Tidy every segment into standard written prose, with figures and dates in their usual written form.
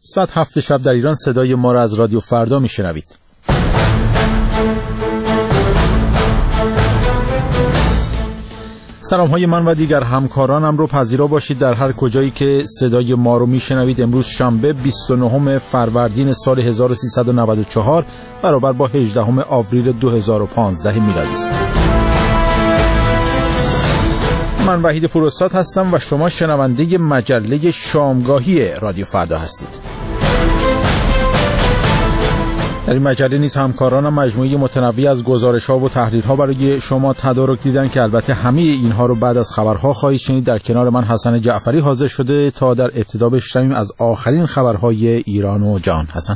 ساعت 7 شب در ایران صدای ما را از رادیو فردا میشنوید. سلام های من و دیگر همکارانم رو پذیرا باشید در هر کجایی که صدای ما رو میشنوید. امروز شنبه 29 فروردین سال 1394 برابر با 18 آوریل 2015 میلادی است. من وحید فروستاد هستم و شما شنونده مجله شامگاهی رادیو فردا هستید. در این مجله نیز همکارانم مجموعه متنوعی از گزارش‌ها و تحلیل‌ها برای شما تدارک دیدن که البته همه اینها رو بعد از خبرها خواهید شنید. در کنار من حسن جعفری حاضر شده تا در ابتدا بشنویم از آخرین خبرهای ایران و جهان. حسن.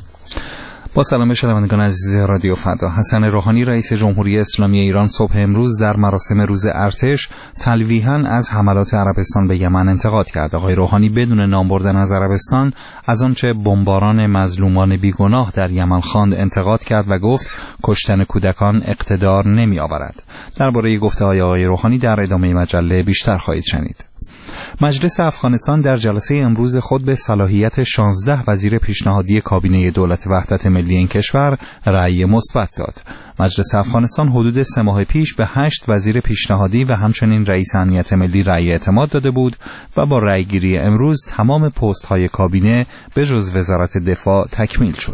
با سلام به شنوندگان عزیز رادیو فردا. حسن روحانی رئیس جمهوری اسلامی ایران صبح امروز در مراسم روز ارتش تلویحاً از حملات عربستان به یمن انتقاد کرد. آقای روحانی بدون نام بردن از عربستان از آنچه بمباران مظلومان بیگناه در یمن خواند انتقاد کرد و گفت کشتن کودکان اقتدار نمی آورد. درباره گفته‌های آقای روحانی در ادامه مجله بیشتر خواهید شنید. مجلس افغانستان در جلسه امروز خود به صلاحیت 16 وزیر پیشنهادی کابینه دولت وحدت ملی این کشور رأی مثبت داد. مجلس افغانستان حدود 3 ماه پیش به 8 وزیر پیشنهادی و همچنین رئیس امنیت ملی رأی اعتماد داده بود و با رأیگیری امروز تمام پست‌های کابینه به جز وزارت دفاع تکمیل شد.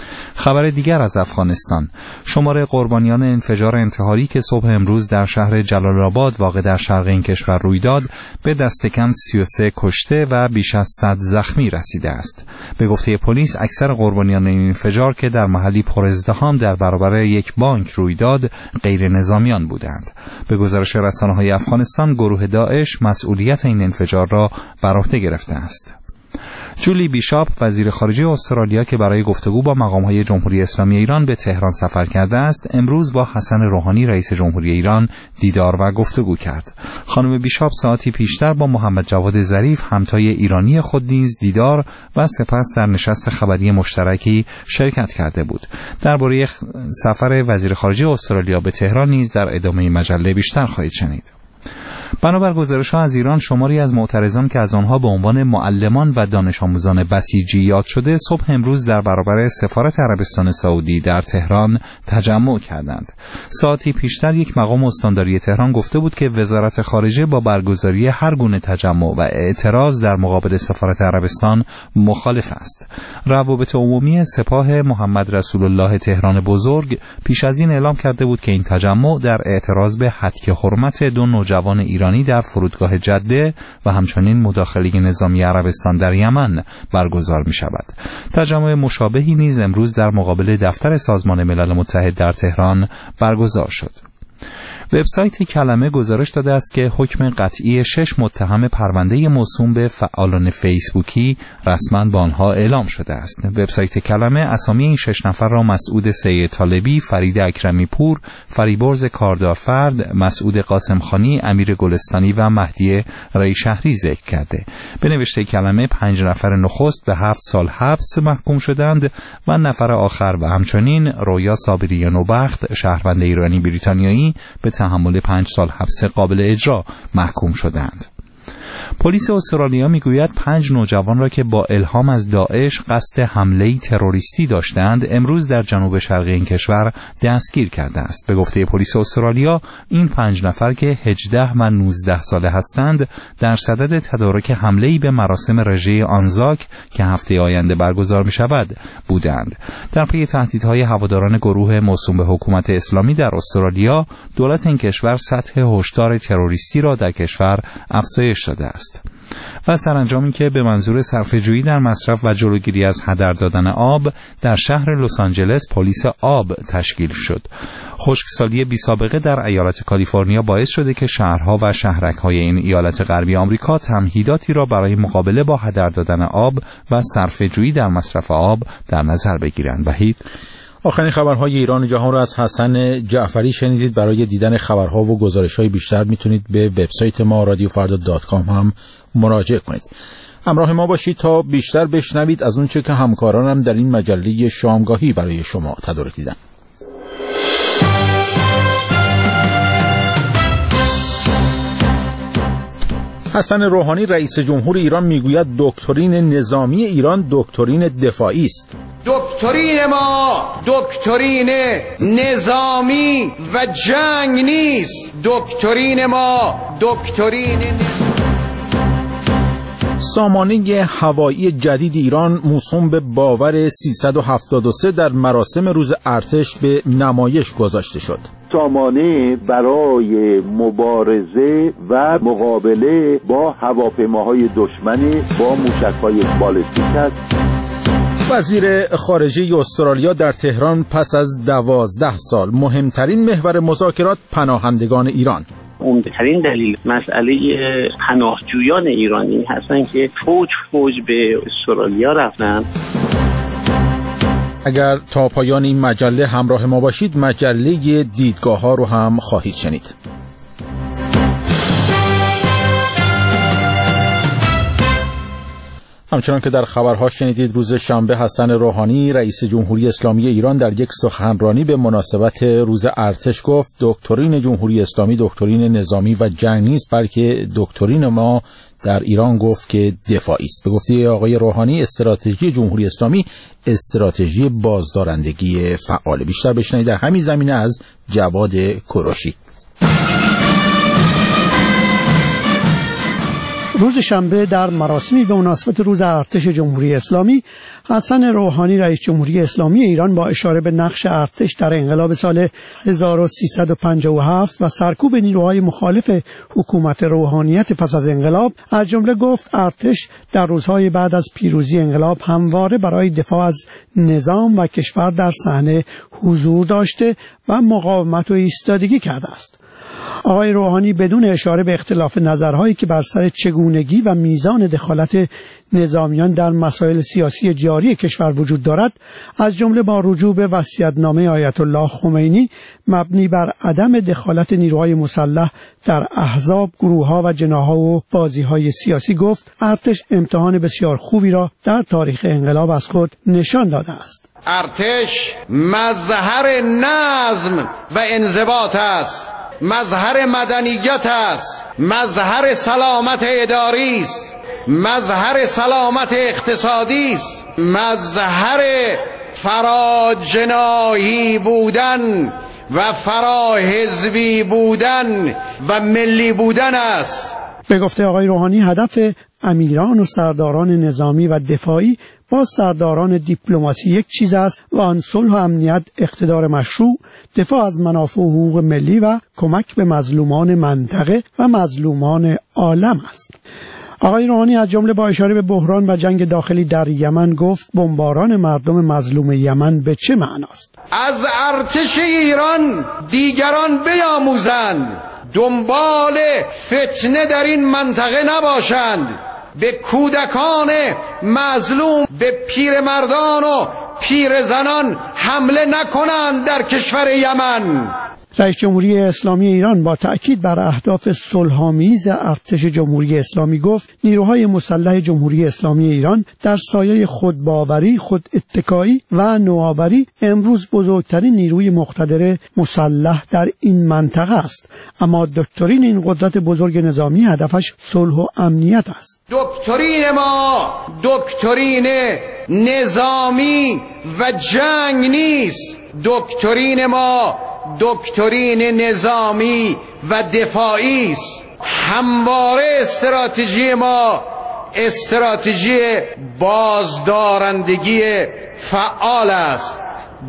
خبر دیگر از افغانستان: شمار قربانیان انفجار انتحاری که صبح امروز در شهر جلال آباد واقع در شرق این کشور روی داد به دست کم 33 کشته و بیش از 100 زخمی رسیده است. به گفته پلیس اکثر قربانیان این انفجار که در محلی پر ازدحام در برابر یک بانک روی داد غیر نظامیان بودند. به گزارش رسانه‌های افغانستان گروه داعش مسئولیت این انفجار را بر عهده گرفته است. جولی بیشاپ وزیر خارجه استرالیا که برای گفتگو با مقام‌های جمهوری اسلامی ایران به تهران سفر کرده است، امروز با حسن روحانی رئیس جمهوری ایران دیدار و گفتگو کرد. خانم بیشاپ ساعتی پیشتر با محمد جواد ظریف همتای ایرانی خود نیز دیدار و سپس در نشست خبری مشترکی شرکت کرده بود. درباره سفر وزیر خارجه استرالیا به تهران نیز در ادامه مجله بیشتر خواهید شنید. بنابر گزارش‌ها از ایران شماری از معترضان که از آنها به عنوان معلمان و دانش آموزان بسیجی یاد شده صبح امروز در برابر سفارت عربستان سعودی در تهران تجمع کردند. ساعتی پیشتر یک مقام استانداری تهران گفته بود که وزارت خارجه با برگزاری هر گونه تجمع و اعتراض در مقابل سفارت عربستان مخالف است. روابط عمومی سپاه محمد رسول الله تهران بزرگ پیش از این اعلام کرده بود که این تجمع در اعتراض به هتک حرمت 2 نوجوان ایرانی در فرودگاه جده و همچنین مداخله نظامی عربستان در یمن برگزار می شود. تجمع مشابهی نیز امروز در مقابل دفتر سازمان ملل متحد در تهران برگزار شد. وبسایت کلمه گزارش داده است که حکم قطعی 6 متهم پرونده موسوم به فعالان فیسبوکی رسما با آنها اعلام شده است. وبسایت کلمه اسامی این 6 نفر را مسعود سید طالبی، فرید اکرمی پور، فریبرز کاردارفرد، مسعود قاسمخانی، امیر گلستانی و مهدی ریشهری ذکر کرده. به نوشته کلمه 5 نفر نخست به 7 سال حبس محکوم شدند و نفر آخر و همچنین رویا صابری نوبخت شهروند ایرانی بریتانیایی به تحمل 5 سال حبس قابل اجرا محکوم شدند. پلیس استرالیا میگوید 5 نوجوان را که با الهام از داعش قصد حمله تروریستی داشتند امروز در جنوب شرقی این کشور دستگیر کرده است. به گفته پلیس استرالیا این 5 نفر که 18 و 19 ساله هستند در صدد تدارک حمله‌ای به مراسم رژه آنزاک که هفته آینده برگزار می شود بودند. در پی تهدیدهای هواداران گروه موسوم به حکومت اسلامی در استرالیا، دولت این کشور سطح هشدار تروریستی را در کشور افزایش داده است. و سرانجامی که به منظور صرفه‌جویی در مصرف و جلوگیری از هدر دادن آب در شهر لس آنجلس پلیس آب تشکیل شد. خشکسالی بی سابقه در ایالت کالیفرنیا باعث شده که شهرها و شهرک‌های این ایالت غربی آمریکا تمهیداتی را برای مقابله با هدر دادن آب و صرفه‌جویی در مصرف آب در نظر بگیرند. وحید آخرین خبرهای ایران و جهان را از حسن جعفری شنیدید. برای دیدن خبرها و گزارش‌های بیشتر میتونید به وبسایت ما radiofarda.com هم مراجعه کنید. همراه ما باشید تا بیشتر بشنوید از اونچه که همکارانم در این مجله شامگاهی برای شما تدارک دیدن. حسن روحانی رئیس جمهور ایران میگوید دکترین نظامی ایران دکترین دفاعی است. دکترین ما دکترین نظامی و جنگ نیست. دکترین ما دکترین سامانه هوایی جدید ایران موسوم به باور 373 در مراسم روز ارتش به نمایش گذاشته شد. سامانه برای مبارزه و مقابله با هواپیماهای دشمن با موشک‌های بالستیک است. وزیر خارجه استرالیا در تهران پس از 12 سال مهمترین محور مذاکرات پناهندگان ایران. عمده‌ترین دلیل مسئله پناهجویان ایرانی هستن که فوج به استرالیا رفتن. اگر تا پایان این مجله همراه ما باشید مجله دیدگاه ها رو هم خواهید شنید. همچنان که در خبرها شنیدید روز شنبه حسن روحانی رئیس جمهوری اسلامی ایران در یک سخنرانی به مناسبت روز ارتش گفت دکترین جمهوری اسلامی دکترین نظامی و جنگ نیست بلکه دکترین ما در ایران گفت که دفاعی است. به گفته آقای روحانی استراتژی جمهوری اسلامی استراتژی بازدارندگی فعال. بیشتر بشنوید در همین زمینه از جواد کوروشی. روز شنبه در مراسمی به مناسبت روز ارتش جمهوری اسلامی حسن روحانی رئیس جمهوری اسلامی ایران با اشاره به نقش ارتش در انقلاب سال 1357 و سرکوب نیروهای مخالف حکومت روحانیت پس از انقلاب از جمله گفت ارتش در روزهای بعد از پیروزی انقلاب همواره برای دفاع از نظام و کشور در صحنه حضور داشته و مقاومت و ایستادگی کرده است. آقای روحانی بدون اشاره به اختلاف نظرهایی که بر سر چگونگی و میزان دخالت نظامیان در مسائل سیاسی جاری کشور وجود دارد، از جمله با رجوع به وصیت‌نامه آیت الله خمینی مبنی بر عدم دخالت نیروهای مسلح در احزاب، گروه‌ها و جناح‌ها و بازی‌های سیاسی گفت ارتش امتحان بسیار خوبی را در تاریخ انقلاب از خود نشان داده است. ارتش مظهر نظم و انضباط است، مظهر مدنیت است، مظهر سلامت اداری است، مظهر سلامت اقتصادی است، مظهر فراجناحی بودن و فراحزبی بودن و ملی بودن است. به گفته آقای روحانی هدف امیران و سرداران نظامی و دفاعی با سرداران دیپلماسی یک چیز است و آن صلح و امنیت، اقتدار مشروع، دفاع از منافع و حقوق ملی و کمک به مظلومان منطقه و مظلومان عالم است. آقای روحانی از جمله با اشاره به بحران و جنگ داخلی در یمن گفت بمباران مردم مظلوم یمن به چه معناست؟ از ارتش ایران دیگران بیاموزند، دنبال فتنه در این منطقه نباشند، به کودکان مظلوم، به پیرمردان و پیرزنان حمله نکنند در کشور یمن. رئیس جمهوری اسلامی ایران با تأکید بر اهداف صلح‌آمیز ارتش جمهوری اسلامی گفت نیروهای مسلح جمهوری اسلامی ایران در سایه خودباوری، خوداتکایی و نوآوری امروز بزرگترین نیروی مقتدر مسلح در این منطقه است، اما دکترین این قدرت بزرگ نظامی هدفش صلح و امنیت است. دکترین ما دکترین نظامی و جنگ نیست. دکترین ما دکترین نظامی و دفاعی است. همواره استراتژی ما استراتژی بازدارندگی فعال است.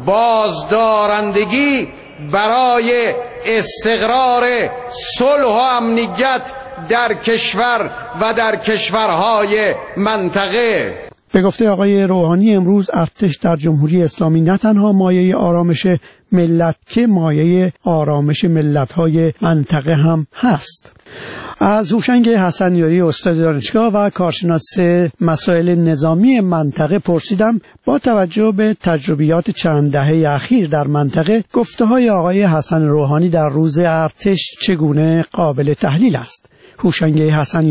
بازدارندگی برای استقرار صلح و امنیت در کشور و در کشورهای منطقه. به گفته آقای روحانی امروز ارتش در جمهوری اسلامی نه تنها مایه آرامش ملت که مایه آرامش ملت‌های منطقه هم هست. از هوشنگ حسنیاری استاد دانشگاه و کارشناس مسائل نظامی منطقه پرسیدم با توجه به تجربیات چند دهه اخیر در منطقه گفته‌های آقای حسن روحانی در روز ارتش چگونه قابل تحلیل است. هوشنگ حسنیاری: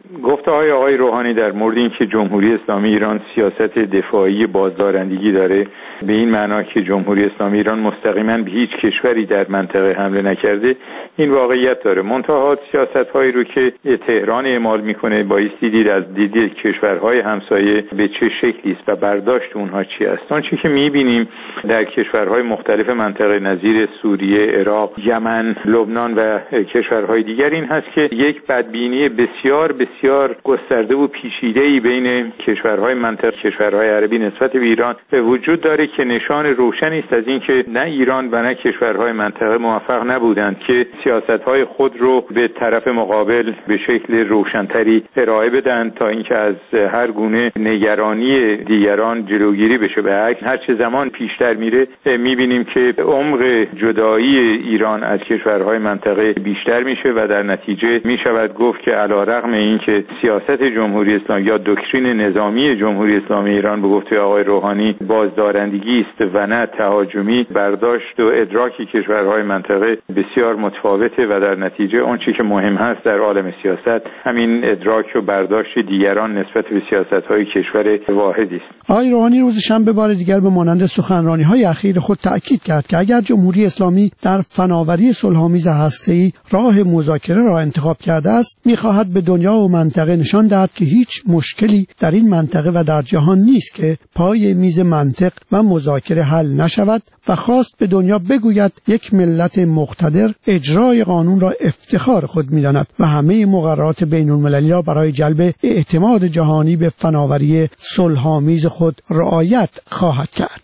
گفته‌های آقای روحانی در مورد اینکه جمهوری اسلامی ایران سیاست دفاعی بازدارندگی داره، به این معنا که جمهوری اسلامی ایران مستقیما به هیچ کشوری در منطقه حمله نکرده، این واقعیت داره. منتها سیاست‌هایی رو که تهران اعمال میکنه بایستی دید از دید کشورهای همسایه به چه شکلی است و برداشت اونها چی است. آنچه که می‌بینیم در کشورهای مختلف منطقه نظیر سوریه، عراق، یمن، لبنان و کشورهای دیگر این هست که یک بدبینی بسیار بسیار گسترده و پیچیده‌ای بین کشورهای منطقه، کشورهای عربی نسبت به ایران به وجود داره که نشان روشنی است از اینکه نه ایران و نه کشورهای منطقه موفق نبودند که سیاست‌های خود رو به طرف مقابل به شکل روشن‌تری ارائه بدن تا اینکه از هر گونه نگرانی دیگران جلوگیری بشه. به عکس هر چه زمان پیشتر میره می‌بینیم که عمق جدایی ایران از کشورهای منطقه بیشتر میشه و در نتیجه میشود گفت که علیرغم اینکه سیاست جمهوری اسلامی یا دکترین نظامی جمهوری اسلامی ایران به گفته آقای روحانی بازدارندگی است و نه تهاجمی، برداشت و ادراک کشورهای منطقه بسیار متفاوته و در نتیجه آنچه که مهم هست در عالم سیاست همین ادراک و برداشت دیگران نسبت به سیاست‌های کشور واحدی است. آقای روحانی روز شنبه بار دیگر به مانند سخنرانی‌های اخیر خود تأکید کرد که اگر جمهوری اسلامی در فناوری صلح‌آمیز هسته‌ای راه مذاکره را انتخاب کرده است، می‌خواهد به دنیا و منطقه نشان دهد که هیچ مشکلی در این منطقه و در جهان نیست که پای میز منطق و مذاکره حل نشود و خواست به دنیا بگوید یک ملت مقتدر اجرای قانون را افتخار خود می‌داند و همه مقررات بین‌المللی را برای جلب اعتماد جهانی به فناوری صلح‌آمیز خود رعایت خواهد کرد.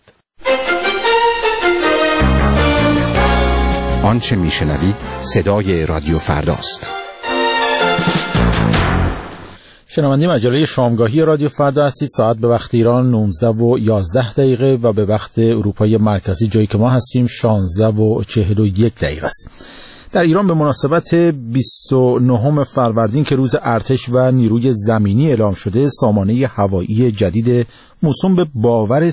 آنچه میشنوید صدای رادیو فرداست. شنونده مجله شامگاهی رادیو فردا هستید. ساعت به وقت ایران 19:11 و به وقت اروپای مرکزی جایی که ما هستیم 16:41 است. در ایران به مناسبت 29 فروردین که روز ارتش و نیروی زمینی اعلام شده، سامانه هوایی جدید موسوم به باور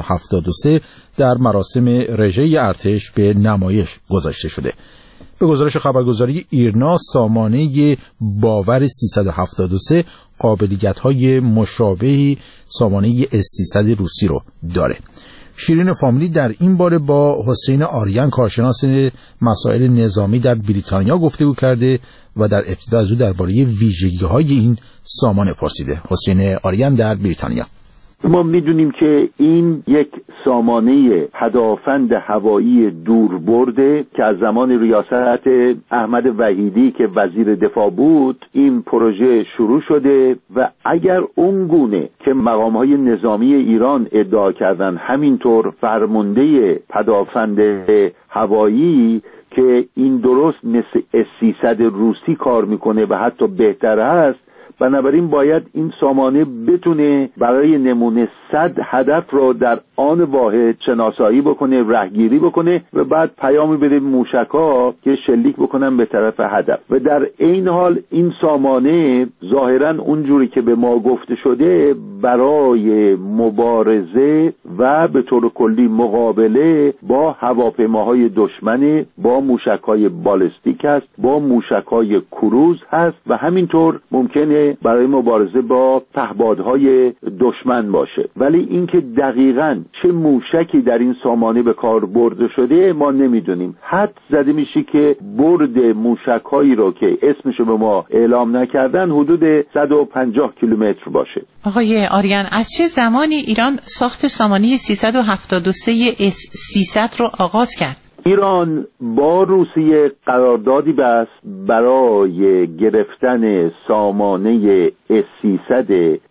373 در مراسم رژه ارتش به نمایش گذاشته شده. به گزارش خبرگزاری ایرنا، سامانه باور 373 قابلیت‌های مشابهی سامانه S-300 روسی رو داره. شیرین فامیلی در این باره با حسین آریان کارشناس مسائل نظامی در بریتانیا گفتگو کرده و در ابتدا از او درباره ویژگی‌های این سامانه پرسیده. حسین آریان در بریتانیا: ما میدونیم که این یک سامانه پدافند هوایی دوربرده که از زمان ریاست احمد وحیدی که وزیر دفاع بود این پروژه شروع شده و اگر اون گونه که مقام‌های نظامی ایران ادعا کردن، همینطور فرمانده پدافند هوایی که این درست مثل S-300 روسی کار میکنه و حتی بهتر است، بنابراین باید این سامانه بتونه برای نمونه 100 هدف رو در آن واحد شناسایی بکنه، رهگیری بکنه و بعد پیامی بده موشک‌ها که شلیک بکنن به طرف هدف. و در این حال این سامانه ظاهراً اونجوری که به ما گفته شده برای مبارزه و به طور کلی مقابله با هواپیماهای دشمن، با موشک‌های بالستیک است، با موشک‌های کروز هست و همینطور ممکنه برای مبارزه با پهپادهای دشمن باشه. ولی اینکه دقیقاً چه موشکی در این سامانه به کار برده شده ما نمیدونیم. حد زده میشه که برد موشک‌هایی رو که اسمشو به ما اعلام نکردن حدود 150 کیلومتر باشه. آقای آریان، از چه زمانی ایران ساخت سامانه 373 S-300 رو آغاز کرد؟ ایران با روسیه قراردادی بست برای گرفتن سامانه S-300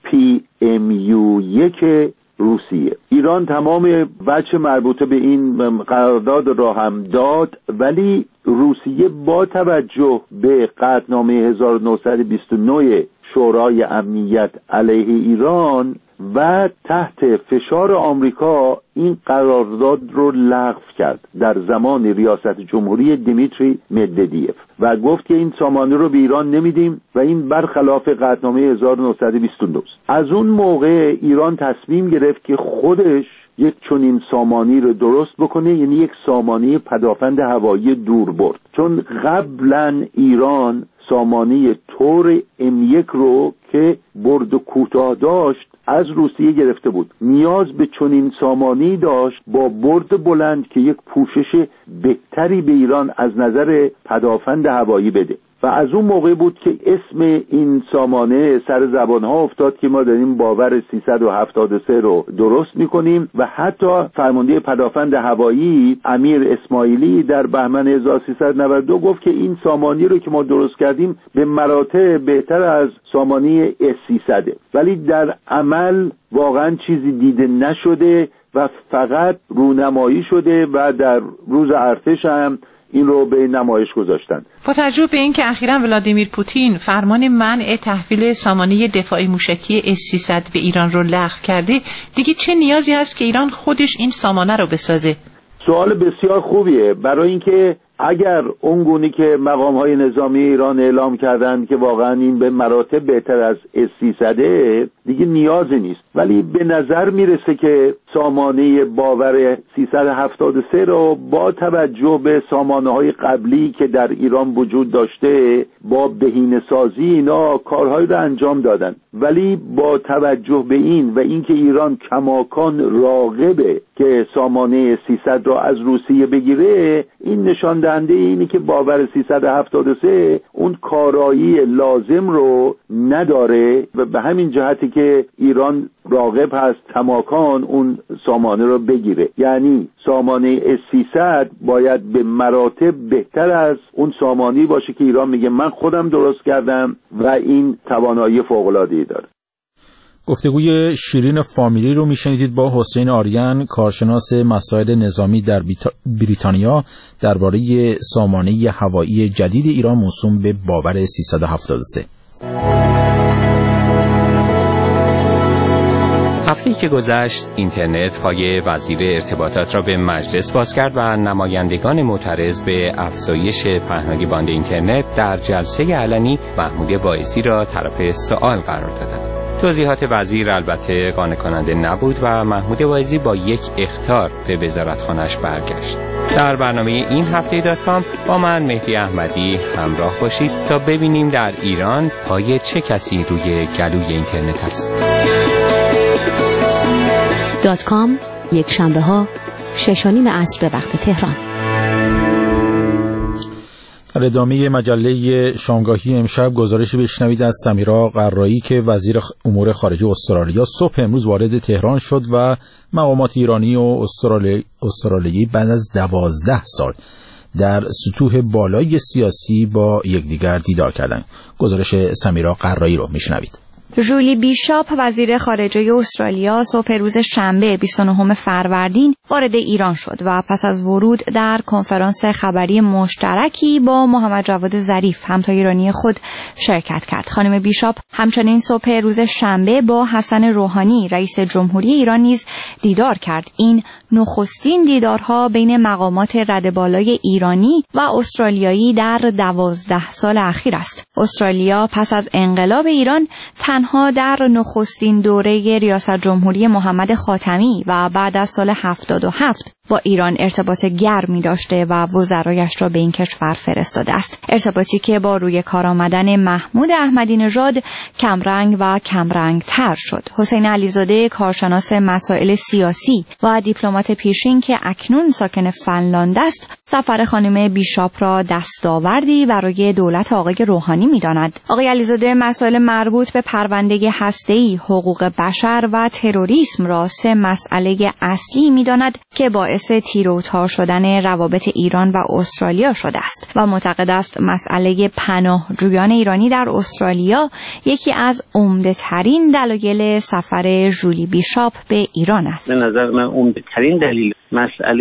PMU-1 روسیه. ایران تمام وجه مربوطه به این قرارداد را هم داد، ولی روسیه با توجه به قطعنامه 1929 شورای امنیت علیه ایران و تحت فشار آمریکا این قرارداد رو لغو کرد در زمان ریاست جمهوری دیمیتری مدودیف و گفت که این سامانه رو به ایران نمیدیم و این برخلاف قطعنامه 1922 است. از اون موقع ایران تصمیم گرفت که خودش یک چنین سامانی رو درست بکنه، یعنی یک سامانه پدافند هوایی دوربرد. چون قبلا ایران سامانه تور M1 رو که برد کوتاه داشت از روسیه گرفته بود. نیاز به چنین سامانه‌ای داشت با برد بلند که یک پوشش بهتری به ایران از نظر پدافند هوایی بده و از اون موقع بود که اسم این سامانه سر زبانها افتاد که ما داریم باور 373 رو درست میکنیم و حتی فرمانده پدافند هوایی امیر اسماعیلی در بهمن 1392 گفت که این سامانه رو که ما درست کردیم به مراتب بهتر از سامانه S300، ولی در عمل واقعا چیزی دیده نشده و فقط رونمایی شده و در روز ارتش هم این رو به نمایش گذاشتن. با توجه به اینکه اخیراً ولادیمیر پوتین فرمان منع تحویل سامانه دفاعی موشکی S300 به ایران رو لغو کرده، دیگه چه نیازی هست که ایران خودش این سامانه رو بسازه؟ سوال بسیار خوبیه، برای اینکه اگر اونگونی که مقام‌های نظامی ایران اعلام کردند که واقعا این به مراتب بهتر از S300 دیگه نیازی نیست، ولی به نظر میرسه که سامانه باور 373 رو با توجه به سامانه‌های قبلی که در ایران وجود داشته با بهینه‌سازی اینا کارهایی رو انجام دادن، ولی با توجه به این و اینکه ایران کماکان راغبه که سامانه 300 رو از روسیه بگیره، این نشان دهنده اینی که باور 373 اون کارایی لازم رو نداره و به همین جهتی که ایران راغب هست کماکان اون سامانه رو بگیره. یعنی سامانه S300 باید به مراتب بهتر از اون سامانه‌ای باشه که ایران میگه من خودم درست کردم و این توانایی فوق‌العاده‌ای داره. گفتگوی شیرین فامیلی رو میشنیدید با حسین آریان، کارشناس مسائل نظامی در بریتانیا، درباره سامانه هوایی جدید ایران موسوم به باور 373. هفته‌ای که گذشت اینترنت پای وزیر ارتباطات را به مجلس باز کرد و نمایندگان معترض به افزایش پهنای باند اینترنت در جلسه علنی محمود واعظی را طرف سوال قرار دادند. توضیحات وزیر البته قانع کننده نبود و محمود واعظی با یک اخطار به وزارتخانه‌اش برگشت. در برنامه این هفته .com با من مهدی احمدی همراه باشید تا ببینیم در ایران پای چه کسی روی گلوی اینترنت است. .com یک شنبه ها 6:30 عصر به وقت تهران. در ادامه مجله شامگاهی امشب گزارشی بشنوید از سمیرا قرایی که وزیر امور خارجه استرالیا صبح امروز وارد تهران شد و مقامات ایرانی و استرالیایی بعد از 12 سال در سطوح بالای سیاسی با یکدیگر دیدار کردند. گزارش سمیرا قرایی رو میشنوید. ژولی بیشاپ وزیر خارجه استرالیا صبح روز شنبه 29 فروردین وارد ایران شد و پس از ورود در کنفرانس خبری مشترکی با محمد جواد ظریف همتای ایرانی خود شرکت کرد. خانم بیشاپ همچنین صبح روز شنبه با حسن روحانی رئیس جمهوری ایران نیز دیدار کرد. این نخستین دیدارها بین مقامات رده بالای ایرانی و استرالیایی در 12 سال اخیر است. استرالیا پس از انقلاب ایران تنها در نخستین دوره ریاست جمهوری محمد خاتمی و بعد از سال 77 با ایران ارتباط گرمی داشته و وزرایش را به این کشور فرستاده است. ارتباطی که با روی کار آمدن محمود احمدی نژاد کمرنگ و کمرنگ تر شد. حسین علیزاده کارشناس مسائل سیاسی و دیپلمات پیشین که اکنون ساکن فنلاند است، سفر خانم بیشاپ را دستاوردی برای دولت آقای روحانی می‌داند. آقای علیزاده مسائل مربوط به پرونده هسته‌ای، حقوق بشر و تروریسم را سه مسئله اصلی می‌داند که باعث تیر و تار شدن روابط ایران و استرالیا شده است و معتقد است مسئله پناهجویان ایرانی در استرالیا یکی از عمده‌ترین دلایل سفر ژولی بیشاپ به ایران است. به نظر من عمده‌ترین دلیل مسئله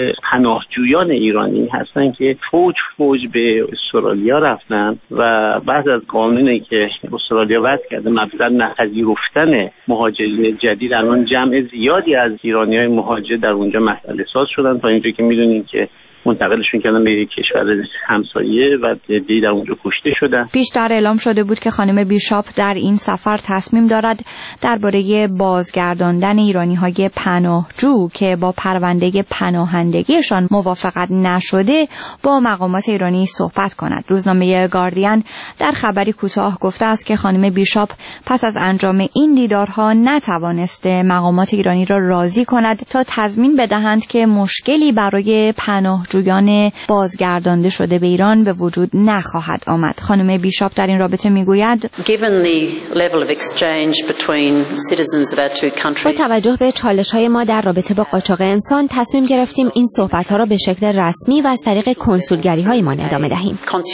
پناهجویان ایرانی هستن که فوج به استرالیا رفتن و بعد از قانونی که استرالیا وضع کرده مبدأ نپذیرفتن مهاجرین جدید، الان جمع زیادی از ایرانی‌های مهاجر در اونجا مسئله ساز شدن تا اینجا که می‌دونید که منتقلشون کردن به کشور همسایه و عده‌ای در اونجا کشته شدن. بیشتر اعلام شده بود که خانم بیشاپ در این سفر تصمیم دارد درباره بازگرداندن ایرانی‌های پناهجو که با پرونده پناهندگیشان موافقت نشده با مقامات ایرانی صحبت کند. روزنامه گاردین در خبری کوتاه گفته است که خانم بیشاپ پس از انجام این دیدارها نتوانسته مقامات ایرانی را راضی کند تا تضمین بدهند که مشکلی برای پناهجویان بازگردانده شده به ایران به وجود نخواهد آمد. خانم بیشاپ در این رابطه میگوید با توجه به چالش‌های ما در رابطه با قاچاق انسان تصمیم گرفتیم این صحبت‌ها را به شکل رسمی و از طریق کنسولگری‌هایمان ادامه دهیم.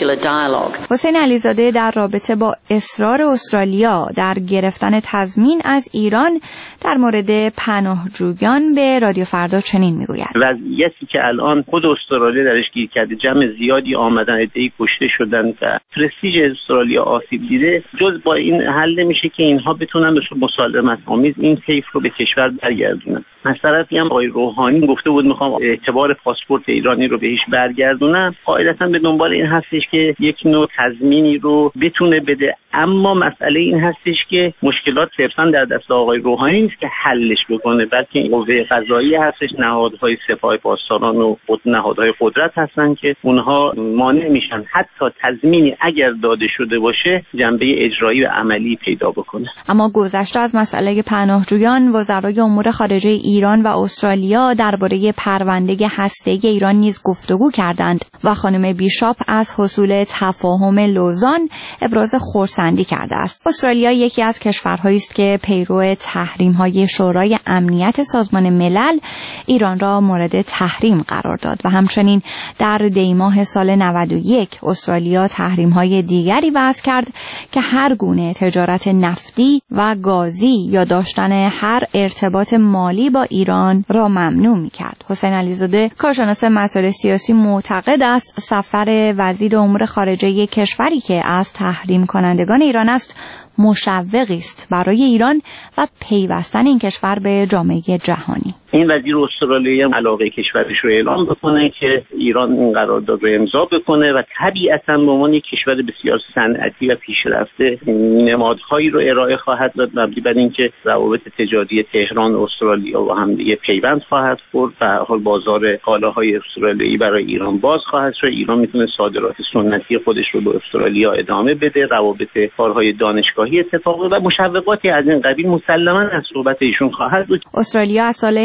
حسین علیزاده در رابطه با اصرار استرالیا در گرفتن تضمین از ایران در مورد پناهجویان به رادیو فردا چنین میگوید: وضعیتی که الان خود استرالیا درش گیر کرده، جمع زیادی آمدن، عده‌ای کشته شدن و پرستیژ استرالیا آسیب دیده، جز با این حل نمیشه که اینها بتونن به مسالمت آمیز این طیف رو به کشور برگردونن. از طرفی هم آقای روحانی گفته بود میخوام اعتبار پاسپورت ایرانی رو بهش برگردونم. قاعدتا به دنبال این هستش که یک نوع تضمینی رو بتونه بده، اما مسئله این هستش که مشکلات صرفا در دست آقای روحانی نیست که حلش بکنه، بلکه قوه قضاییه هستش، نهادهای سپاه پاسداران و نهادهای قدرت هستن که اونها مانع میشن حتی تضمینی اگر داده شده باشه جنبه اجرایی و عملی پیدا بکنه. اما گذشته از مسئله پناهجویان، وزرای امور خارجه ایران و استرالیا درباره پرونده هسته‌ای ایران نیز گفتگو کردند و خانم بیشاپ از حصول تفاهم لوزان ابراز خرسندی کرده است. استرالیا یکی از کشورهایی است که پیرو تحریم‌های شورای امنیت سازمان ملل ایران را مورد تحریم قرار داد و همچنین در دیماه سال 91 استرالیا تحریم‌های دیگری وضع کرد که هر گونه تجارت نفتی و گازی یا داشتن هر ارتباط مالی با ایران را ممنوع می‌کرد. حسین علیزاده کارشناس مسائل سیاسی معتقد است سفر وزیر امور خارجه کشوری که از تحریم کنندگان ایران است مشوقی است برای ایران و پیوستن این کشور به جامعه جهانی. این وزیر استرالیایی هم علاقه کشورش رو اعلام بکنه که ایران این قرارداد رو امضا بکنه و طبیعتاً به عنوان یک کشور بسیار صنعتی و پیشرفته نمادهایی رو ارائه خواهد داد مبنی بر اینکه روابط تجاری تهران و استرالیا با هم دیگه پیوند خواهد برد و حال بازار کالاهای استرالیایی برای ایران باز خواهد شد. ایران میتونه صادرات سنتی خودش رو به استرالیا ادامه بده، روابط کارهای دانشگاهی اتفاق و مشوقاتی از این قبیل مسلماً از صحبت ایشون خواهد بود. استرالیا از سال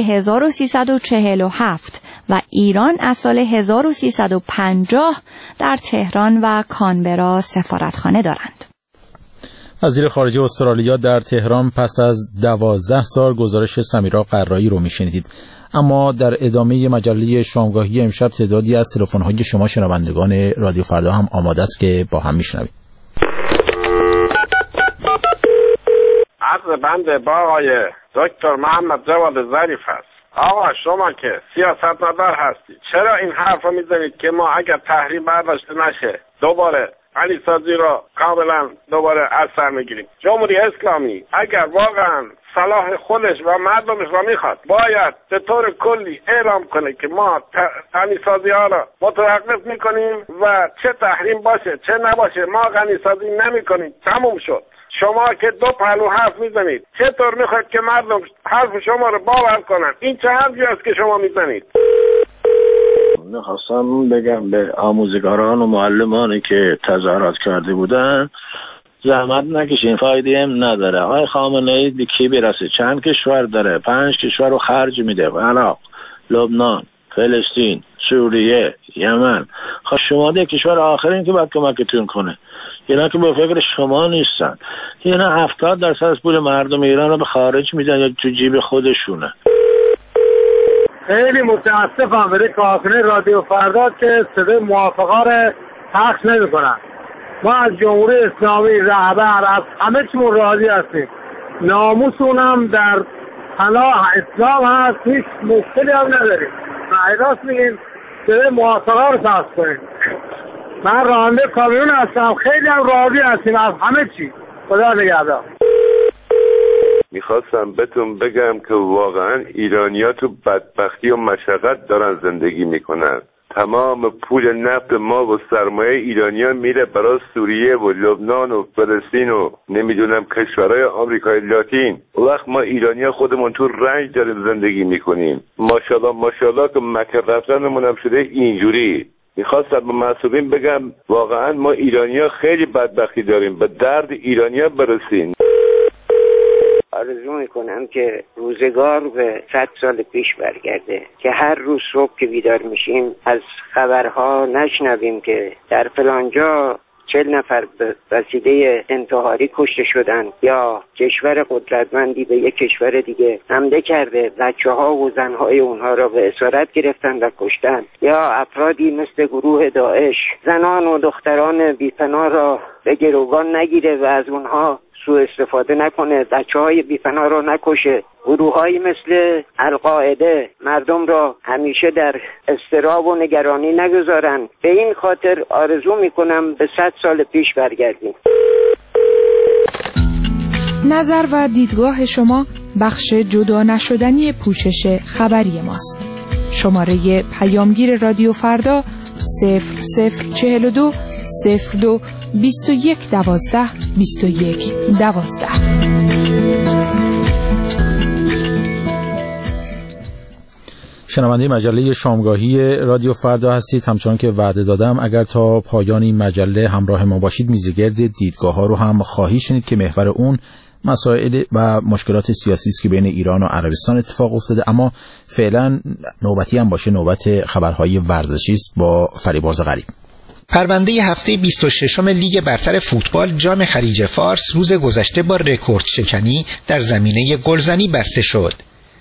1347 و ایران از سال 1350 در تهران و کانبرا سفارتخانه دارند. وزیر خارجه استرالیا در تهران پس از 12 سال گزارش سمیرا قرایی رو میشنیدید. اما در ادامه مجله شامگاهی امشب تعدادی از تلفن‌های شما شنوندگان رادیو فردا هم آماده است که با هم میشنویم. عرض بنده با آقای دکتر محمد جواد ظریف است. آقا شما که سیاستمدار هستی چرا این حرف رو میزنید که ما اگر تحریم برداشته نشه دوباره علی سازی رو کاملا دوباره از سر میگیریم؟ جمهوری اسلامی اگر واقعا صلاح خودش و مردمش را میخواد باید به طور کلی اعلام کنه که ما غنی سازی ها را متوقف میکنیم و چه تحریم باشه چه نباشه ما غنی سازی نمیکنیم، تموم شد. شما که دو پهلو حرف میزنید چطور میخواید که مردم حرف شما رو باور کنن؟ این چه حرفی است که شما میزنید؟ میخواستم بگم به آموزگاران و معلمانی که تظاهرات کرده بودن زحمت نکشین، فایده هم نداره. آقای خامنه‌ای به کی برسه؟ چند کشور داره؟ 5 کشور رو خرج میده: عراق، لبنان، فلسطین، سوریه، یمن. خب شما ده کشور آخرین که باید کمکتون کنه. اینا که به فکر شما نیستن. اینا 70% از پول مردم ایران رو به خارج میدن یا تو جیب خودشونه. خیلی متاسفم برای کارکنان رادیو فردا که صدای موافقا رو پخش نمی‌کنن. ما از جمهوری اسلامی رهبر از همه چیمون راضی هستیم. ناموسونم در پناه اسلام هست، هیچ مشکلی هم نداریم. راست میگیم صدای موافقا رو پخش کنیم. من راننده کامیون هستم، خیلی هم راضی هستیم از همه چی. خدا نگهدار. میخواستم بهتون بگم که واقعا ایرانی‌ها تو بدبختی و مشقت دارن زندگی میکنن. تمام پول نفت ما و سرمایه ایرانیان میره برای سوریه و لبنان و فلسطین و نمیدونم کشورهای آمریکای لاتین. وقت ما ایرانیان خودمون تو رنج داریم زندگی میکنیم. ماشاءالله که مکه رفتنمون هم شده اینجوری. میخواستم به محسوبین بگم واقعا ما ایرانیان خیلی بدبختی داریم، به درد ایرانیان برسین. آرزو میکنم که روزگار به 100 سال پیش برگرده که هر روز صبح که بیدار میشیم از خبرها نشنویم که در فلانجا 40 نفر به وسیله انتحاری کشته شدن یا کشور قدرتمندی به یک کشور دیگه حمله کرده، بچه‌ها و زن‌های اونها را به اسارت گرفتن و کشتن، یا افرادی مثل گروه داعش زنان و دختران بی‌پناه را به گروگان نگیره و از اونها سوء استفاده نکنه، بچه‌های بی‌پناه را نکشه، گروه‌هایی مثل القاعده مردم را همیشه در اضطراب و نگرانی نگذارن. به این خاطر آرزو میکنم به 100 سال پیش برگردیم. نظر و دیدگاه شما بخش جدا نشدنی پوشش خبری ماست. شماره پیامگیر رادیو فردا 0042 02 21 12 21 12. شنونده مجله شامگاهی رادیو فردا هستید. همچنان که وعده دادم اگر تا پایان این مجله همراه ما باشید میزگرد دیدگاه ها رو هم خواهید شنید که محور اون مسائل و مشکلات سیاسی است که بین ایران و عربستان اتفاق افتاده. اما فعلا نوبتی هم باشه نوبت خبرهای ورزشی است با فریبرز غریب. پرونده هفته 26 لیگ برتر فوتبال جام خلیج فارس روز گذشته با رکورد شکنی در زمینه گلزنی بسته شد.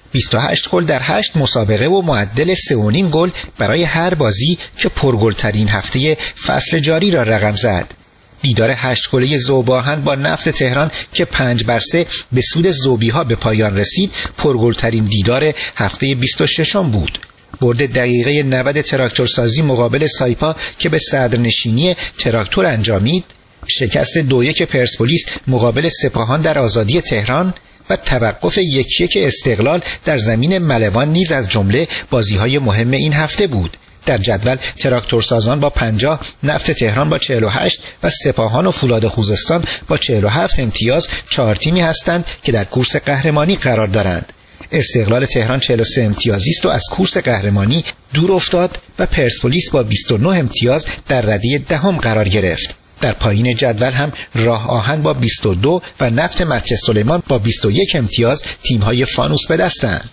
28 گل در 8 مسابقه و معدل 3.5 گل برای هر بازی که پرگلترین هفته فصل جاری را رقم زد. دیدار 8 گله ذوب‌آهن با نفت تهران که 5-3 به سود ذوبی‌ها به پایان رسید پرگلترین دیدار هفته 26 بود. برد دقیقه 90 تراکتورسازی مقابل سایپا که به صدرنشینی تراکتور انجامید، شکست 2-1 پرسپولیس مقابل سپاهان در آزادی تهران و توقف 1-1 استقلال در زمین ملوان نیز از جمله بازی‌های مهم این هفته بود. در جدول تراکتورسازان با 50، نفت تهران با 48 و سپاهان و فولاد خوزستان با 47 امتیاز 4 تیمی هستند که در کورس قهرمانی قرار دارند. استقلال تهران 43 امتیازی است و از کورس قهرمانی دور افتاد و پرسپولیس با 29 امتیاز در رده دهم قرار گرفت. در پایین جدول هم راه آهن با 22 و نفت مسجد سلیمان با 21 امتیاز تیم‌های فانوس به دستند.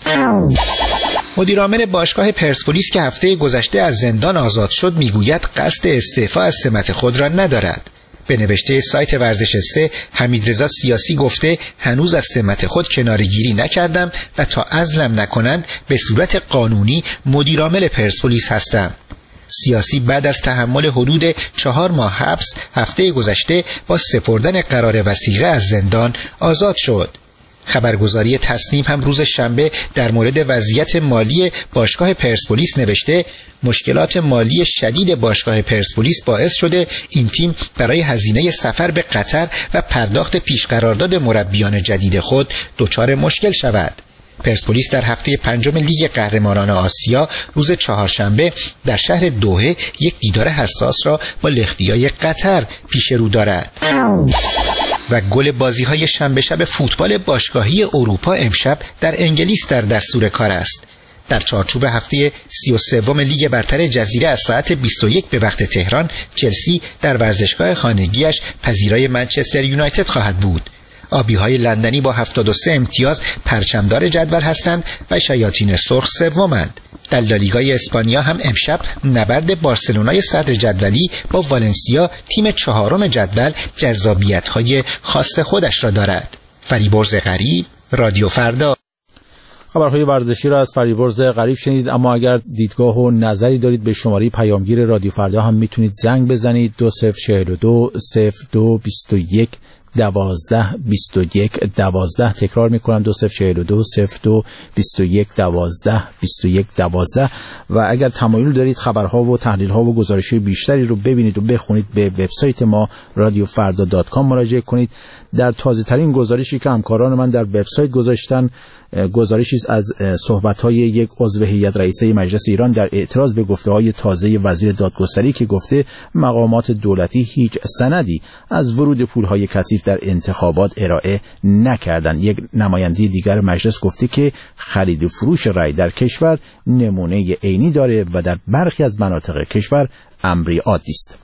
مدیرعامل باشگاه پرسپولیس که هفته گذشته از زندان آزاد شد میگوید قصد استعفا از سمت خود را ندارد. به نوشته سایت ورزش 3 حمیدرضا سیاسی گفته هنوز از سمت خود کناره‌گیری نکردم و تا عزلم نکنند به صورت قانونی مدیرعامل پرسپولیس هستم. سیاسی بعد از تحمل حدود 4 ماه حبس هفته گذشته با سپردن قرار وثیقه از زندان آزاد شد. خبرگزاری تصنیم هم روز شنبه در مورد وضعیت مالی باشگاه پرسپولیس نوشته مشکلات مالی شدید باشگاه پرسپولیس باعث شده این تیم برای هزینه سفر به قطر و پرداخت پیش قرارداد مربیان جدید خود دچار مشکل شود. پرسپولیس در هفته 5 لیگ قهرمانان آسیا روز چهارشنبه در شهر دوحه یک دیدار حساس را با لخفیای قطر پیش رو دارد. و گل بازی‌های شنبه شب فوتبال باشگاهی اروپا امشب در انگلیس در دستور کار است. در چارچوب هفته 33 لیگ برتر جزیره از ساعت 21 به وقت تهران چلسی در ورزشگاه خانگیش پذیرای منچستر یونایتد خواهد بود. آبی‌های لندنی با 73 امتیاز پرچمدار جدول هستند و شیاطین سرخ سومند. در لالیگای اسپانیا هم امشب نبرد بارسلونای صدر جدولی با والنسیا تیم 4 جدول جذابیت‌های خاص خودش را دارد. فریبرز غریب، رادیو فردا. خبرهای ورزشی را از فریبرز غریب شنید. اما اگر دیدگاه و نظری دارید به شماره پیامگیر رادیو فردا هم میتونید زنگ بزنید 2042 02 21 12 21 12. تکرار میکنم 2042 02 21 12 21 12. و اگر تمایل دارید خبرها و تحلیل‌ها و گزارش‌های بیشتری رو ببینید و بخونید به وبسایت ما radiofarda.com مراجعه کنید. در تازه‌ترین گزارشی که همکاران من در وبسایت گذاشتن گزارشی است از صحبت‌های یک عضو هیئت رئیسه مجلس ایران در اعتراض به گفته‌های تازه وزیر دادگستری که گفته مقامات دولتی هیچ سندی از ورود پول‌های کثیف در انتخابات ارائه نکردند. یک نماینده دیگر مجلس گفته که خرید و فروش رای در کشور نمونه عینی داره و در برخی از مناطق کشور امری عادی است.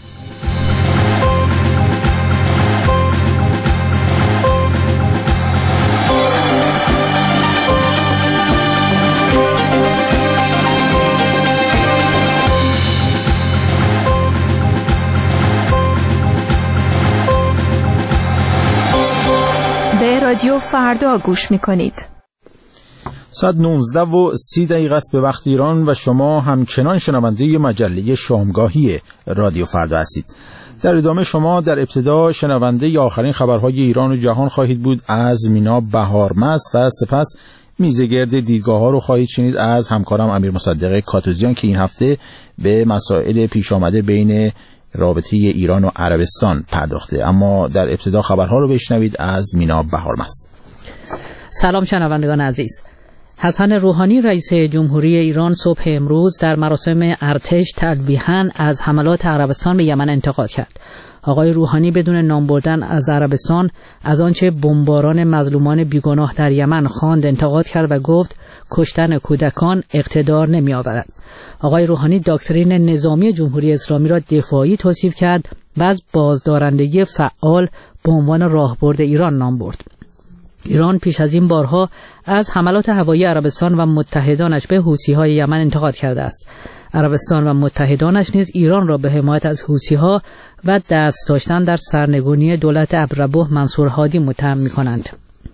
رادیو فردا گوش میکنید. ساعت 19:30 است به وقت ایران و شما همچنان شنونده مجله شامگاهی رادیو فردا هستید. در ادامه شما در ابتدا شنونده آخرین خبرهای ایران و جهان خواهید بود از مینا بهارمست و سپس میزگرد دیدگاه ها رو خواهید شنید از همکارم امیر مصدق کاتوزیان که این هفته به مسائل پیش آمده بین رابطه ایران و عربستان پرداخته. اما در ابتدا خبرها رو بشنوید از مینا بهارمست. سلام شنوندگان عزیز. حسن روحانی رئیس جمهوری ایران صبح امروز در مراسم ارتش تلویحاً از حملات عربستان به یمن انتقاد کرد. آقای روحانی بدون نام بردن از عربستان از آنچه بمباران مظلومان بیگناه در یمن خواند انتقاد کرد و گفت کشتن کودکان اقتدار نمی آورد. آقای روحانی داکترین نظامی جمهوری اسلامی را دفاعی توصیف کرد و از بازدارندگی فعال به عنوان راهبرد ایران نام برد. ایران پیش از این بارها از حملات هوایی عربستان و متحدانش به حوثی‌های یمن انتقاد کرده است. عربستان و متحدانش نیز ایران را به حمایت از حوثی‌ها و دست داشتن در سرنگونی دولت عبدالربه منصور هادی متهم می‌کنند.